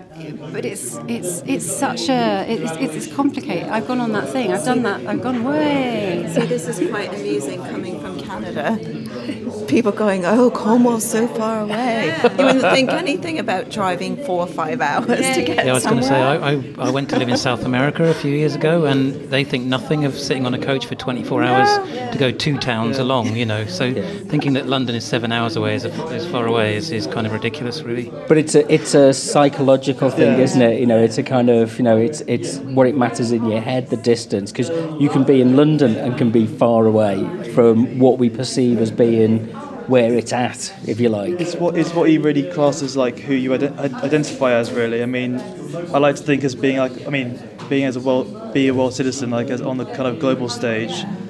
[SPEAKER 4] But it's it's it's such a it's it's complicated. I've gone on that thing. I've done that. I've gone way.
[SPEAKER 5] See, this is quite amusing coming from Canada. People going, oh, Cornwall's so far away. You wouldn't think anything about driving four or five hours
[SPEAKER 4] Yeah,
[SPEAKER 5] to get
[SPEAKER 6] Yeah, I was going to
[SPEAKER 5] somewhere.
[SPEAKER 6] say, I, I, I went to live in South America a few years ago, and they think nothing of sitting on a coach for twenty-four hours to go two towns along, you know. So thinking that London is seven hours away as, as far away is, is kind of ridiculous, really.
[SPEAKER 1] But it's a it's a psychological thing, isn't it? You know, it's a kind of, you know, it's it's what it matters in your head, the distance, because you can be in London and can be far away from what we perceive as being where it's at, if you like.
[SPEAKER 2] It's what is what you really class as like who you ident- identify as, really. I mean, I like to think as being like, I mean, being as a world, be a world citizen, like as on the kind of global stage.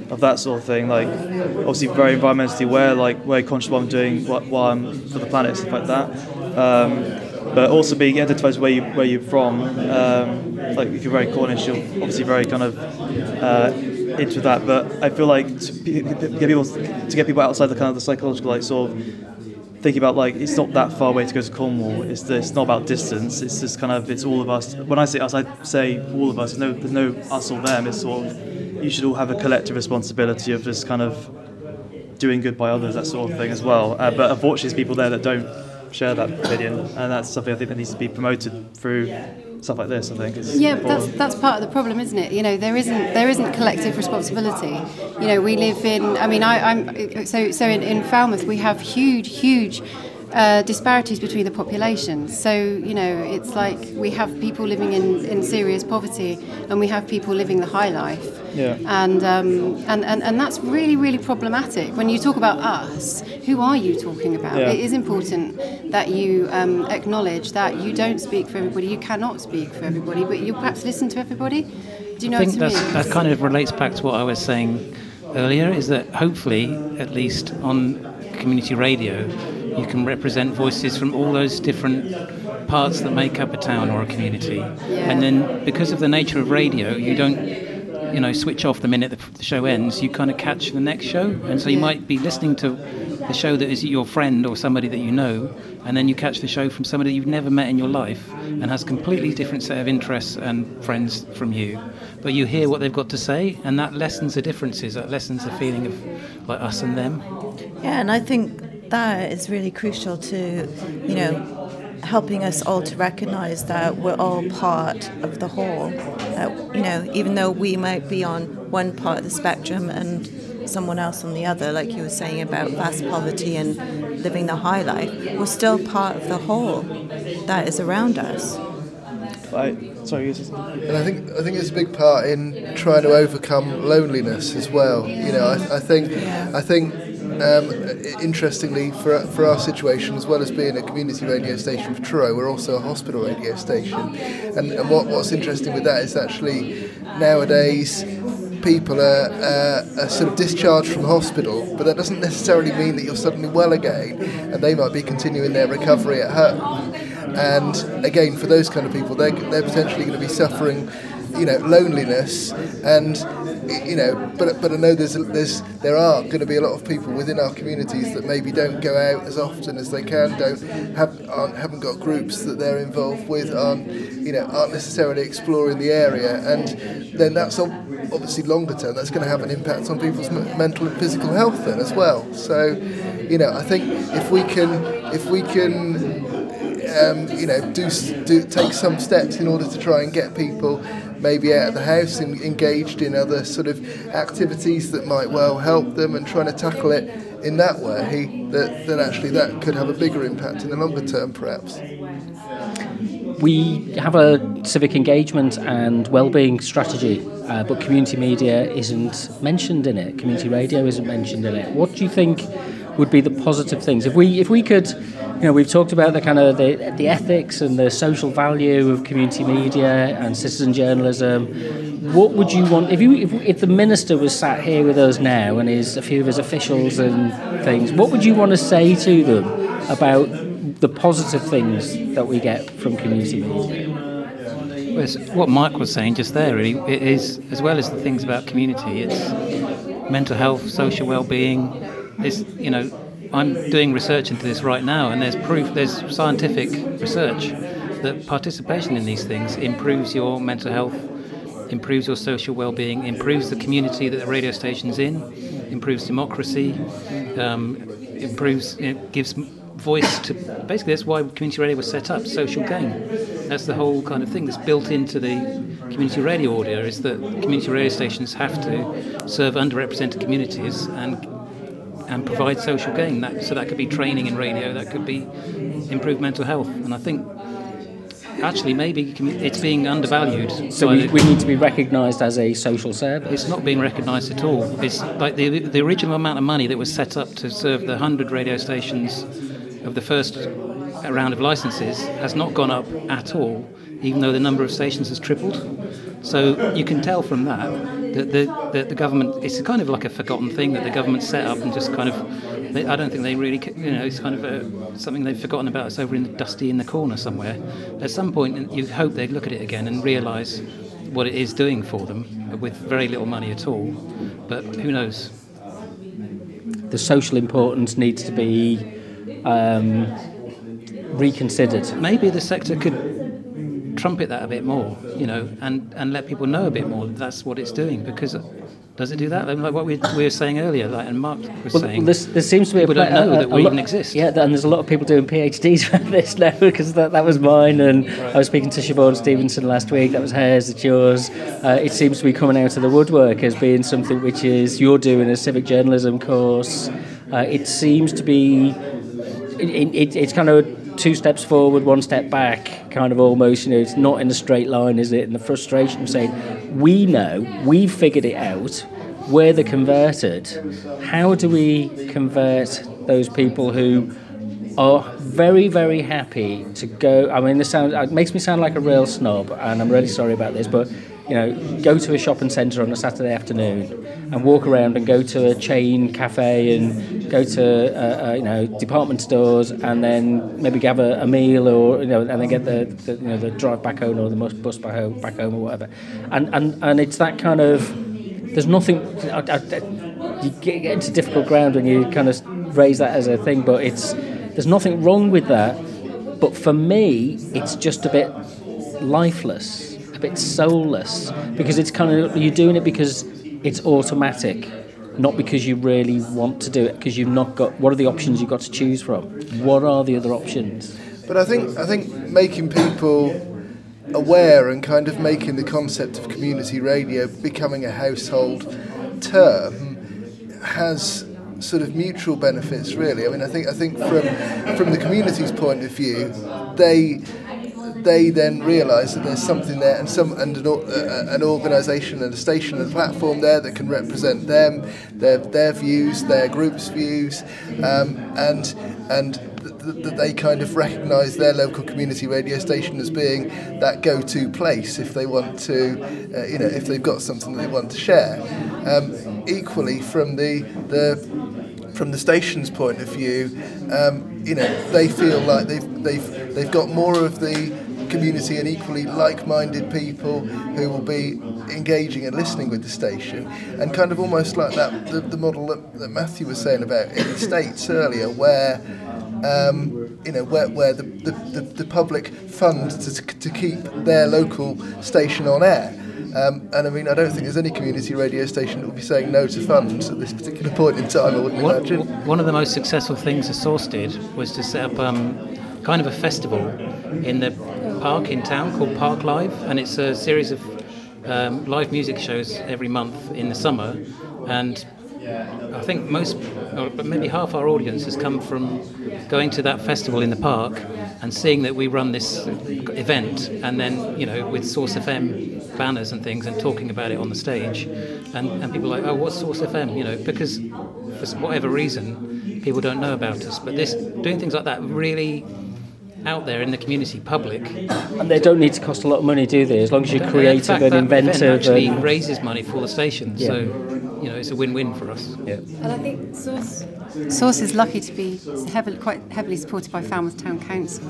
[SPEAKER 2] of that sort of thing. Like obviously very environmentally aware, like very conscious of what I'm doing, what, what I'm for the planet, stuff like that. Um, but also being identified where you where you're from. Um, like if you're very Cornish, you're obviously very kind of uh, into that. But I feel like to get people to get people outside the kind of the psychological like sort of thinking about like it's not that far away to go to Cornwall. It's the, it's not about distance. It's just kind of it's all of us. When I say us, I say all of us. There's no there's no us or them. It's sort of you should all have a collective responsibility of just kind of doing good by others, that sort of thing as well. Uh, but unfortunately, there's people there that don't share that opinion, and that's something I think that needs to be promoted through stuff like this. I think. It's
[SPEAKER 4] yeah, but that's that's part of the problem, isn't it? You know, there isn't there isn't collective responsibility. You know, we live in. I mean, I, I'm so so in, in Falmouth we have huge huge. Uh, disparities between the populations. So, you know, it's like we have people living in, in serious poverty and we have people living the high life.
[SPEAKER 2] Yeah.
[SPEAKER 4] And, um, and, and, and that's really, really problematic. When you talk about us, who are you talking about?
[SPEAKER 2] Yeah.
[SPEAKER 4] It is important that you um, acknowledge that you don't speak for everybody, you cannot speak for everybody, but you perhaps listen to everybody. Do you know
[SPEAKER 6] I think
[SPEAKER 4] what I
[SPEAKER 6] that's,
[SPEAKER 4] mean?
[SPEAKER 6] that kind of relates back to what I was saying earlier, is that hopefully, at least on community radio, you can represent voices from all those different parts that make up a town or a community.
[SPEAKER 4] Yeah.
[SPEAKER 6] And then because of the nature of radio, you don't, you know, switch off the minute the show ends. You kind of catch the next show. And so you
[SPEAKER 4] Yeah.
[SPEAKER 6] might be listening to the show that is your friend or somebody that you know, and then you catch the show from somebody you've never met in your life and has a completely different set of interests and friends from you. But you hear what they've got to say, and that lessens the differences, that lessens the feeling of like us and them.
[SPEAKER 5] Yeah, and I think that is really crucial to, you know, helping us all to recognise that we're all part of the whole. That, you know, even though we might be on one part of the spectrum and someone else on the other, like you were saying about vast poverty and living the high life, we're still part of the whole that is around us.
[SPEAKER 2] I, sorry, you
[SPEAKER 3] And I think I think it's a big part in trying to overcome loneliness as well. You know, I, I think I think. Um, interestingly, for for our situation, as well as being a community radio station for Truro, we're also a hospital radio station. And, and what, what's interesting with that is actually nowadays people are, uh, are sort of discharged from hospital, but that doesn't necessarily mean that you're suddenly well again, and they might be continuing their recovery at home. And again, for those kind of people, they're, they're potentially going to be suffering, you know, loneliness and. You know, but but I know there's there's there are going to be a lot of people within our communities that maybe don't go out as often as they can, don't have aren't, haven't got groups that they're involved with, aren't you know aren't necessarily exploring the area, and then that's obviously longer term. That's going to have an impact on people's mental and physical health then as well. So, you know, I think if we can if we can um, you know do do take some steps in order to try and get people maybe out of the house and engaged in other sort of activities that might well help them and trying to tackle it in that way, that then actually that could have a bigger impact in the longer term perhaps.
[SPEAKER 1] We have a civic engagement and wellbeing strategy, uh, but community media isn't mentioned in it. Community radio isn't mentioned in it. What do you think would be the positive things? If we if we could, you know, we've talked about the kind of the, the ethics and the social value of community media and citizen journalism. What would you want if you if, if the minister was sat here with us now and his a few of his officials and things? What would you want to say to them about the positive things that we get from community media?
[SPEAKER 6] Well, it's what Mike was saying just there, really. It is, as well as the things about community, it's mental health, social well-being. It's, you know, I'm doing research into this right now, and there's proof, there's scientific research that participation in these things improves your mental health, improves your social well-being, improves the community that the radio station's in, improves democracy, um, improves, you know, gives voice to, basically that's why community radio was set up, social gain. That's the whole kind of thing that's built into the community radio order, is that community radio stations have to serve underrepresented communities and and provide social gain. That, so that could be training in radio, that could be improved mental health. And I think actually maybe it's being undervalued.
[SPEAKER 1] So we, we need to be recognised as a social service.
[SPEAKER 6] It's not being recognised at all. It's like the the original amount of money that was set up to serve the one hundred radio stations of the first round of licences has not gone up at all, even though the number of stations has tripled. So you can tell from that the, the, the, the government, it's kind of like a forgotten thing that the government set up and just kind of, they, I don't think they really, you know, it's kind of a, something they've forgotten about. It's over in the dusty in the corner somewhere. At some point, you hope they'd look at it again and realise what it is doing for them with very little money at all. But who knows?
[SPEAKER 1] The social importance needs to be um, reconsidered.
[SPEAKER 6] Maybe the sector could trumpet that a bit more, you know, and, and let people know a bit more that that's what it's doing. Because does it do that? Like what we, we were saying earlier, like, and Mark was
[SPEAKER 1] well,
[SPEAKER 6] saying,
[SPEAKER 1] there seems to be
[SPEAKER 6] people
[SPEAKER 1] a,
[SPEAKER 6] don't know
[SPEAKER 1] a, a,
[SPEAKER 6] that we
[SPEAKER 1] a
[SPEAKER 6] even
[SPEAKER 1] lot,
[SPEAKER 6] exist.
[SPEAKER 1] Yeah, and there's a lot of people doing PhDs around this now, because that, that was mine, and right. I was speaking to Siobhan Stevenson last week. That was hers. It's yours. Uh, it seems to be coming out of the woodwork as being something which is you're doing a civic journalism course. Uh, it seems to be it, it, it's kind of two steps forward, one step back, kind of almost, you know, it's not in a straight line, is it? And the frustration of saying, we know, we've figured it out, we're the converted. How do we convert those people who are very, very happy to go? I mean, this sounds, it makes me sound like a real snob, and I'm really sorry about this, but, you know, go to a shopping centre on a Saturday afternoon and walk around and go to a chain cafe and go to uh, uh, you know, department stores, and then maybe have a, a meal, or, you know, and then get the, the you know the drive back home, or the bus back home, back home or whatever. And and and it's that kind of, there's nothing. I, I, you get into difficult ground when you kind of raise that as a thing, but it's there's nothing wrong with that. But for me, it's just a bit lifeless, a bit soulless, because it's kind of, you're doing it because it's automatic, not because you really want to do it, because you've not got, what are the options you've got to choose from? What are the other options?
[SPEAKER 3] But I think I think making people aware and kind of making the concept of community radio becoming a household term has sort of mutual benefits, really. I mean, I think I think from from the community's point of view, they they then realise that there's something there, and some and an, uh, an organisation and a station and a platform there that can represent them, their their views, their group's views, um, and and that th- they kind of recognise their local community radio station as being that go-to place if they want to, uh, you know, if they've got something that they want to share. Um, equally, from the the from the station's point of view, um, you know, they feel like they've they've they've got more of the community and equally like-minded people who will be engaging and listening with the station, and kind of almost like that the, the model that, that Matthew was saying about in the States earlier, where um, you know where where the, the, the, the public fund to, to keep their local station on air. Um, and I mean, I don't think there's any community radio station that will be saying no to funds at this particular point in time, I wouldn't
[SPEAKER 6] one,
[SPEAKER 3] imagine.
[SPEAKER 6] One of the most successful things the Source did was to set up um, kind of a festival in the park in town called Park Live, and it's a series of um, live music shows every month in the summer, and I think most, or maybe half our audience has come from going to that festival in the park and seeing that we run this event, and then, you know, with Source F M banners and things, and talking about it on the stage, and, and people are like, oh, what's Source F M? You know, because for whatever reason, people don't know about us. But this, doing things like that really out there in the community public.
[SPEAKER 1] And they don't need to cost a lot of money, do they? As long as you're creative
[SPEAKER 6] fact,
[SPEAKER 1] and
[SPEAKER 6] that
[SPEAKER 1] inventive.
[SPEAKER 6] Event actually
[SPEAKER 1] and
[SPEAKER 6] raises money for the station, yeah. So, you know, it's a win-win for us.
[SPEAKER 1] Yeah.
[SPEAKER 4] And I think Source, Source is lucky to be heavily, quite heavily supported by Falmouth Town Council.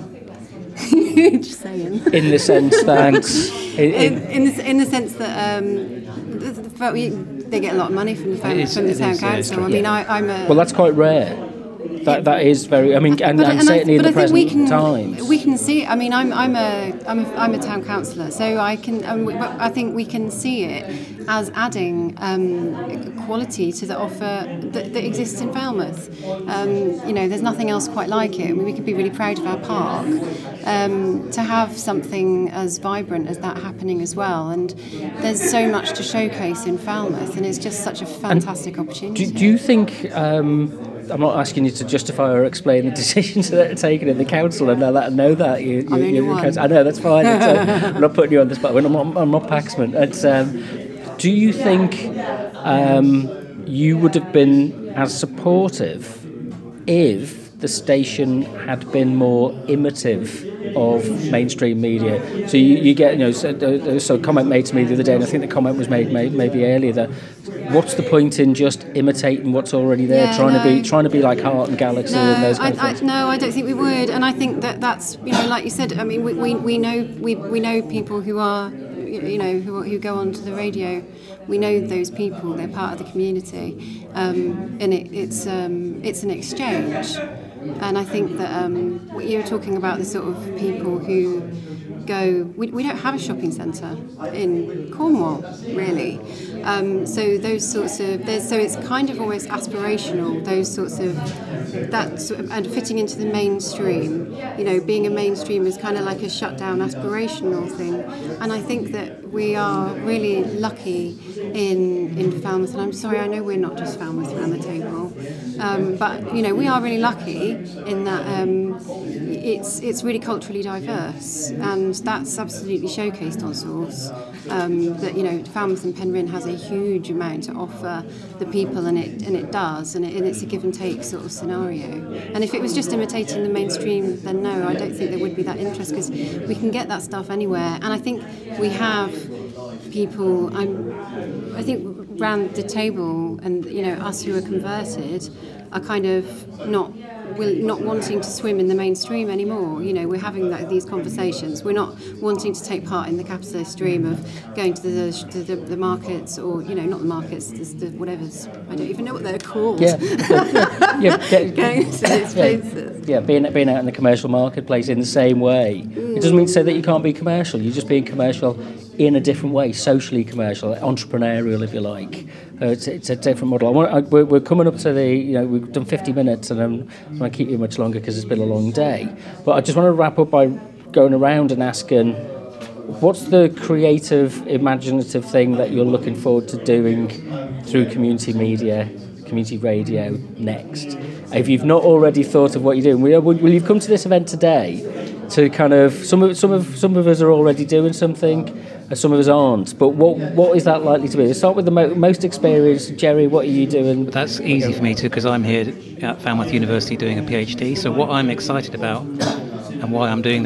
[SPEAKER 4] Just saying.
[SPEAKER 1] In the sense that...
[SPEAKER 4] in, in, in, the, in the sense that um, they get a lot of money from the, fam-
[SPEAKER 6] is,
[SPEAKER 4] from the Town
[SPEAKER 6] is,
[SPEAKER 4] Council.
[SPEAKER 6] Yeah,
[SPEAKER 4] I mean, I, I'm a...
[SPEAKER 1] Well, that's quite rare. That that is very. I mean, and,
[SPEAKER 4] but,
[SPEAKER 1] and,
[SPEAKER 4] and
[SPEAKER 1] certainly
[SPEAKER 4] I,
[SPEAKER 1] in the
[SPEAKER 4] I
[SPEAKER 1] present
[SPEAKER 4] we can,
[SPEAKER 1] times,
[SPEAKER 4] we can see. I mean, I'm I'm a I'm a, I'm a town councillor, so I can. Um, I think we can see it as adding um, quality to the offer that, that exists in Falmouth. Um, you know, there's nothing else quite like it. I mean, we could be really proud of our park. Um, to have something as vibrant as that happening as well, and there's so much to showcase in Falmouth, and it's just such a fantastic
[SPEAKER 1] and
[SPEAKER 4] opportunity.
[SPEAKER 1] Do, do you think? Um, I'm not asking you to justify or explain the decisions that are taken in the council, and I know that you. you,
[SPEAKER 4] I'm only
[SPEAKER 1] you
[SPEAKER 4] one.
[SPEAKER 1] I know that's fine. It's, uh, I'm not putting you on the spot. I'm not, I'm not Paxman. It's, um, do you think um, you would have been as supportive if the station had been more imitative of mainstream media. So you, you get, you know, so, uh, so a comment made to me the other day, and I think the comment was made, made maybe earlier, that what's the point in just imitating what's already there,
[SPEAKER 4] Yeah,
[SPEAKER 1] trying
[SPEAKER 4] no.
[SPEAKER 1] to be trying to be like Heart and Galaxy
[SPEAKER 4] No,
[SPEAKER 1] and those
[SPEAKER 4] I,
[SPEAKER 1] kind of
[SPEAKER 4] I,
[SPEAKER 1] things?
[SPEAKER 4] no, I don't think we would, and I think that that's, you know, like you said. I mean, we, we, we know we, we know people who are, you know, who who go onto the radio. We know those people; they're part of the community, um, and it, it's um, it's an exchange. And I think that um, what you were talking about, the sort of people who go, we, we don't have a shopping centre in Cornwall, really. Um, so those sorts of, there's, so it's kind of almost aspirational, those sorts of, that sort of, and fitting into the mainstream. You know, being a mainstream is kind of like a shut down aspirational thing. And I think that we are really lucky in, in Falmouth, and I'm sorry, I know we're not just Falmouth around the table, um, but, you know, we are really lucky in that um, it's it's really culturally diverse, and that's absolutely showcased on Source. Um, that, you know, Falmouth and Penryn has a huge amount to offer the people, and it and it does, and, it, and it's a give and take sort of scenario. And if it was just imitating the mainstream, then no, I don't think there would be that interest, because we can get that stuff anywhere. And I think we have people. I'm, I think round the table, and, you know, us who are converted are kind of not. We're not wanting to swim in the mainstream anymore. You know, we're having that, these conversations. We're not wanting to take part in the capitalist stream of going to the to the, the markets, or, you know, not the markets, the, the whatever's. I don't even know what they're called.
[SPEAKER 1] Yeah, yeah, yeah, get,
[SPEAKER 4] going to these places.
[SPEAKER 1] yeah, being being out in the commercial marketplace in the same way.
[SPEAKER 4] Mm.
[SPEAKER 1] It doesn't mean to say that you can't be commercial. You're just being commercial in a different way, socially commercial, entrepreneurial, if you like. Uh, it's, it's a different model. I want, I, we're, we're coming up to the, you know, we've done fifty minutes, and I'm not going to keep you much longer because it's been a long day. But I just want to wrap up by going around and asking, what's the creative, imaginative thing that you're looking forward to doing through community media, community radio next? If you've not already thought of what you're doing, will, will you come to this event today to kind of, some of some of some of us are already doing something, and some of us aren't. But what what is that likely to be? Let's start with the mo- most experienced. Jerry, what are you doing?
[SPEAKER 6] That's easy for me too, because I'm here at Falmouth University doing a PhD. So what I'm excited about, and why I'm doing the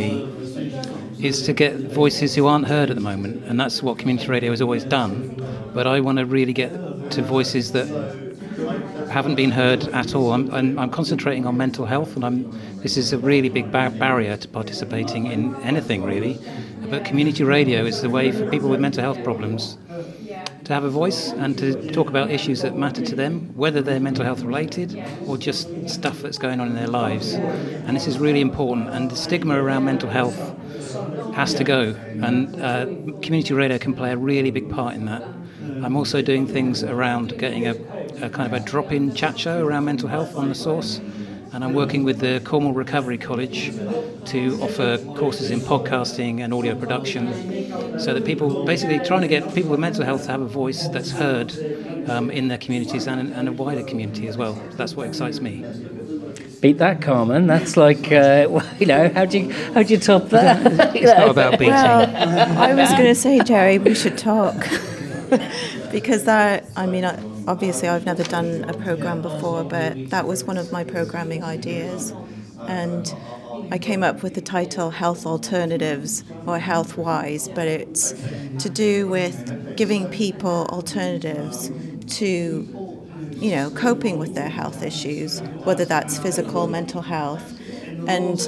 [SPEAKER 6] PhD, is to get voices who aren't heard at the moment, and that's what community radio has always done. But I want to really get to voices that haven't been heard at all. I'm, I'm, I'm concentrating on mental health, and I'm. This is a really big bar- barrier to participating in anything, really. But community radio is the way for people with mental health problems to have a voice and to talk about issues that matter to them, whether they're mental health related or just stuff that's going on in their lives. And this is really important. And the stigma around mental health has to go. And uh, community radio can play a really big part in that. I'm also doing things around getting a, a kind of a drop-in chat show around mental health on the Source. And I'm working with the Cornwall Recovery College to offer courses in podcasting and audio production, so that people, basically trying to get people with mental health to have a voice that's heard um, in their communities and, and a wider community as well. That's what excites me.
[SPEAKER 1] Beat that, Carmen. That's like, uh, you know, how do you how do you top that?
[SPEAKER 6] It's not about beating.
[SPEAKER 5] Well, I was going to say, Jerry, we should talk. Because that, I mean, I, obviously I've never done a program before, but that was one of my programming ideas. And I came up with the title Health Alternatives, or Health Wise, but it's to do with giving people alternatives to, you know, coping with their health issues, whether that's physical, mental health, and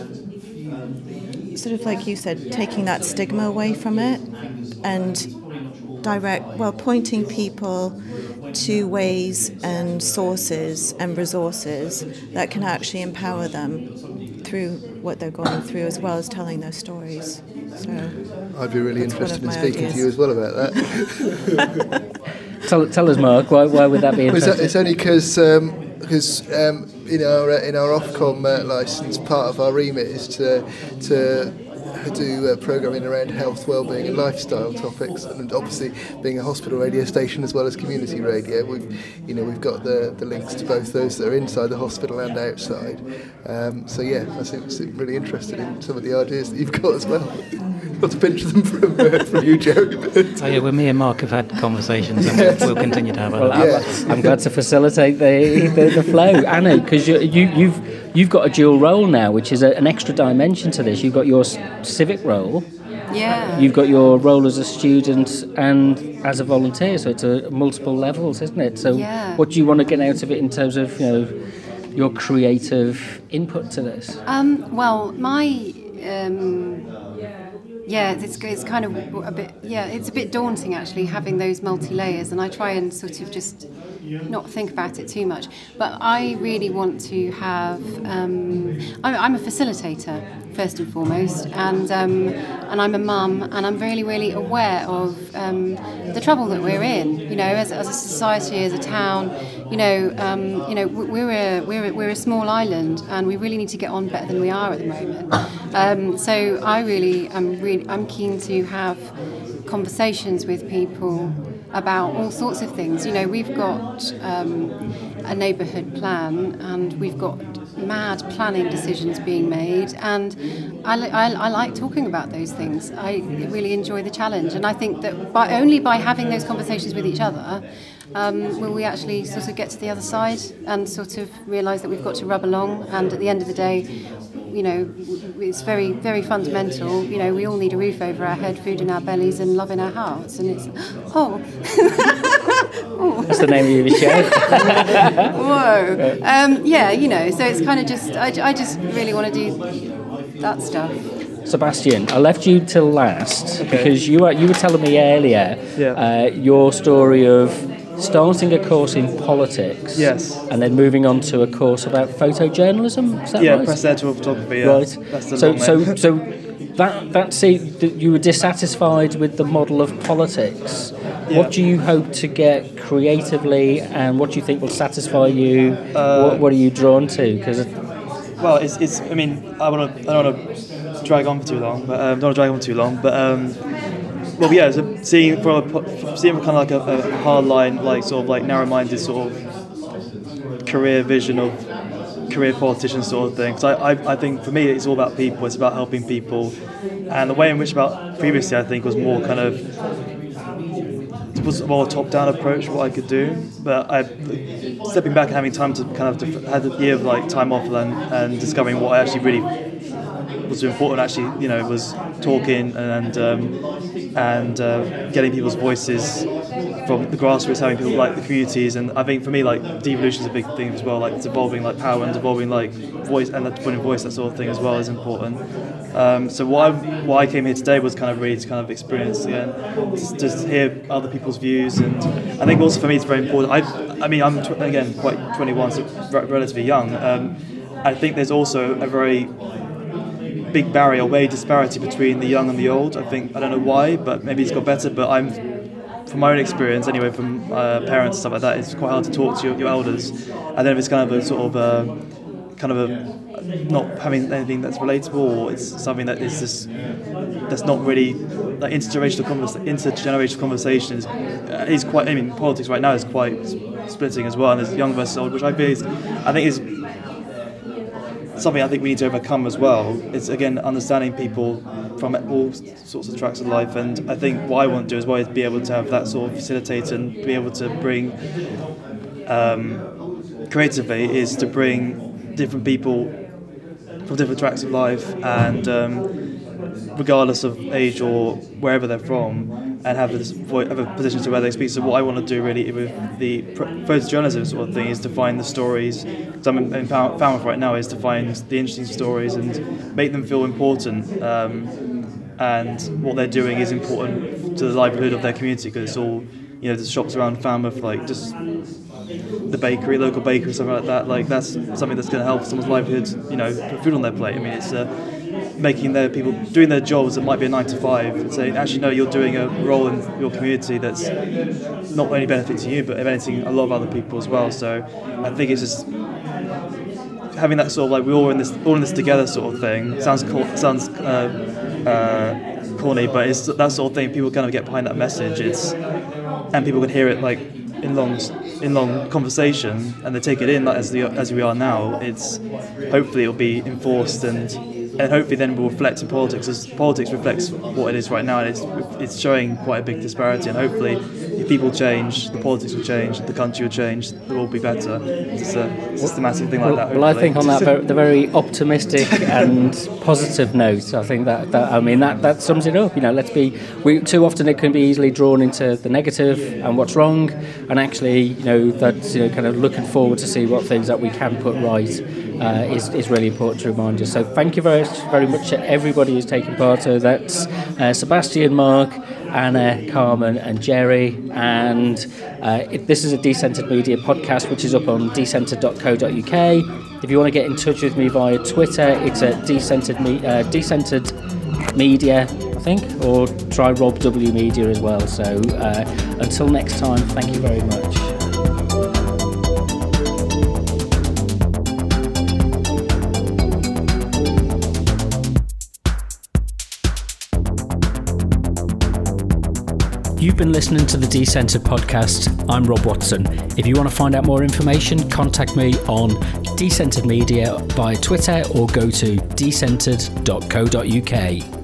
[SPEAKER 5] sort of like you said, taking that stigma away from it, and direct, well, pointing people to ways and sources and resources that can actually empower them through what they're going through, as well as telling their stories. So
[SPEAKER 3] I'd be really interested in speaking
[SPEAKER 5] ideas.
[SPEAKER 3] to you as well about that.
[SPEAKER 1] tell, tell us, Mark, why, why would that be
[SPEAKER 3] Well, it's,
[SPEAKER 1] interesting?
[SPEAKER 3] it's only because um, because um, in our uh, in our Ofcom uh, licence, part of our remit is to to do uh, programming around health, wellbeing and lifestyle topics, and obviously being a hospital radio station as well as community radio, we've you know we've got the, the links to both those that are inside the hospital and outside. Um, so yeah, I think I'm really interested in some of the ideas that you've got as well. Not to pinch them from, uh, from you, Jerry. But
[SPEAKER 6] Oh yeah, well, me and Mark have had conversations, and we'll, we'll continue to have.
[SPEAKER 1] Well,
[SPEAKER 6] Well,
[SPEAKER 1] I'm, I'm glad to facilitate the the, the flow, Anna, because you, you you've you've got a dual role now, which is a, an extra dimension to this. You've got your s- civic role,
[SPEAKER 4] Yeah.
[SPEAKER 1] you've got your role as a student and as a volunteer, so it's a multiple levels, isn't it? So,
[SPEAKER 4] Yeah.
[SPEAKER 1] what do you want to get out of it in terms of, you know, your creative input to this?
[SPEAKER 4] Um, well, my um, yeah, it's it's kind of a bit yeah, it's a bit daunting actually having those multi layers, and I try and sort of just not think about it too much. But I really want to have. Um, I'm, I'm a facilitator first and foremost, and um, and I'm a mum, and I'm really really aware of um, the trouble that we're in. You know, as, as a society, as a town. You know, um, you know, we're a we're a, we're a small island, and we really need to get on better than we are at the moment. Um, so I really am really I'm keen to have conversations with people about all sorts of things. You know, we've got um, a neighbourhood plan, and we've got mad planning decisions being made, and I, li- I, I like talking about those things. I really enjoy the challenge, and I think that by only by having those conversations with each other um, will we actually sort of get to the other side and sort of realise that we've got to rub along, and at the end of the day, you know, it's very, very fundamental. You know, we all need a roof over our head, food in our bellies, and love in our hearts. And it's, oh, oh.
[SPEAKER 1] That's the name of your show.
[SPEAKER 4] Whoa, um, yeah, you know. So it's kind of just, I, I just really want to do that stuff.
[SPEAKER 1] Sebastian, I left you till last
[SPEAKER 2] Okay.
[SPEAKER 1] because you were you were telling me earlier
[SPEAKER 2] Yeah.
[SPEAKER 1] uh, your story of starting a course in politics,
[SPEAKER 2] Yes.
[SPEAKER 1] and then moving on to a course about photojournalism. Is that
[SPEAKER 2] Yeah,
[SPEAKER 1] right?
[SPEAKER 2] press editorial photography. Yeah.
[SPEAKER 1] Right.
[SPEAKER 2] That's the
[SPEAKER 1] So,
[SPEAKER 2] long
[SPEAKER 1] so,
[SPEAKER 2] name.
[SPEAKER 1] so that that see that you were dissatisfied with the model of politics.
[SPEAKER 2] Yeah.
[SPEAKER 1] What do you hope to get creatively, and what do you think will satisfy you?
[SPEAKER 2] Uh,
[SPEAKER 1] what, what are you drawn to? Because
[SPEAKER 2] Well, it's, it's. I mean, I want to. I don't want to drag on for too long, but um, don't want to drag on for too long. But um, well, yeah. So seeing from a, po- seeing from kind of like a, a hard line, like sort of like narrow-minded sort of career vision of career politician sort of thing. Because I, I, I think for me, it's all about people. It's about helping people, and the way in which about previously, I think, was more kind of. It was more a top-down approach what I could do, but I, stepping back and having time to kind of def- had a year of like time off and, and discovering what I actually really was important. Actually, you know, was talking and um, and uh, getting people's voices from the grassroots, having people like the communities, and I think for me like devolution is a big thing as well. Like it's evolving like power and evolving like voice and putting voice, that sort of thing as well is important. Um, so what I, what I came here today was kind of really to kind of experience again, just, just hear other people's views, and I think also for me it's very important. I, I mean I'm tw- again quite twenty-one, so re- relatively young. Um, I think there's also a very big barrier, way disparity between the young and the old. I think I don't know why, but maybe it's got better. But I'm, from my own experience anyway, from uh, parents and stuff like that, it's quite hard to talk to your, your elders, and then if it's kind of a sort of a, kind of a not having anything that's relatable, or it's something that is just that's not really like intergenerational convers- intergenerational conversation is, uh, is quite. I mean, politics right now is quite splitting as well, and there's young versus old, which I think is, I think is something I think we need to overcome as well. It's again understanding people from all sorts of tracks of life, and I think what I want to do as well is be able to have that sort of facilitate and be able to bring um, creatively is to bring different people from different tracks of life, and um, regardless of age or wherever they're from, and have this vo- have a position to where they speak. So what I want to do really with the pr- photojournalism sort of thing is to find the stories. Because I'm in, in Fal- Falmouth right now, is to find the interesting stories and make them feel important. Um, and what they're doing is important to the livelihood of their community, because it's all, you know, the shops around Falmouth, like just the bakery, local bakery, something like that. Like that's something that's going to help someone's livelihood. You know, put food on their plate. I mean, it's uh, making their people doing their jobs that might be a nine to five, and saying, actually, no, you're doing a role in your community that's not only benefiting you, but benefiting a lot of other people as well. So I think it's just having that sort of like we're all in this, all in this together sort of thing. Sounds cool, sounds uh, uh, corny, but it's that sort of thing. People kind of get behind that message. It's and people can hear it like in long, in long conversation, and they take it in like, as the as we are now. It's hopefully it'll be enforced and and hopefully then will reflect in politics, as politics reflects what it is right now, and it's it's showing quite a big disparity. And hopefully, if people change, the politics will change, the country will change, it will be better. It's a systematic thing like
[SPEAKER 1] well,
[SPEAKER 2] that.
[SPEAKER 1] Well, I
[SPEAKER 2] hopefully.
[SPEAKER 1] think on that very, the very optimistic and positive note, I think that, that I mean that, that sums it up. You know, let's be. We too often it can be easily drawn into the negative and what's wrong, and actually, you know, that's you know kind of looking forward to see what things that we can put right. Uh, is, is really important to remind us. So thank you very, very much to everybody who's taken part. So that's uh, Sebastian, Mark, Anna, Carmen and Jerry. And uh, it, this is a Decentered Media podcast, which is up on decentered dot co dot uk. If you want to get in touch with me via Twitter, it's at Decentered, Me- uh, Decentered Media, I think, or try Rob W Media as well. So uh, until next time, thank you very much. You've been listening to the Decentered podcast. I'm Rob Watson. If you want to find out more information, contact me on Decentered Media by Twitter or go to decentered dot co dot uk.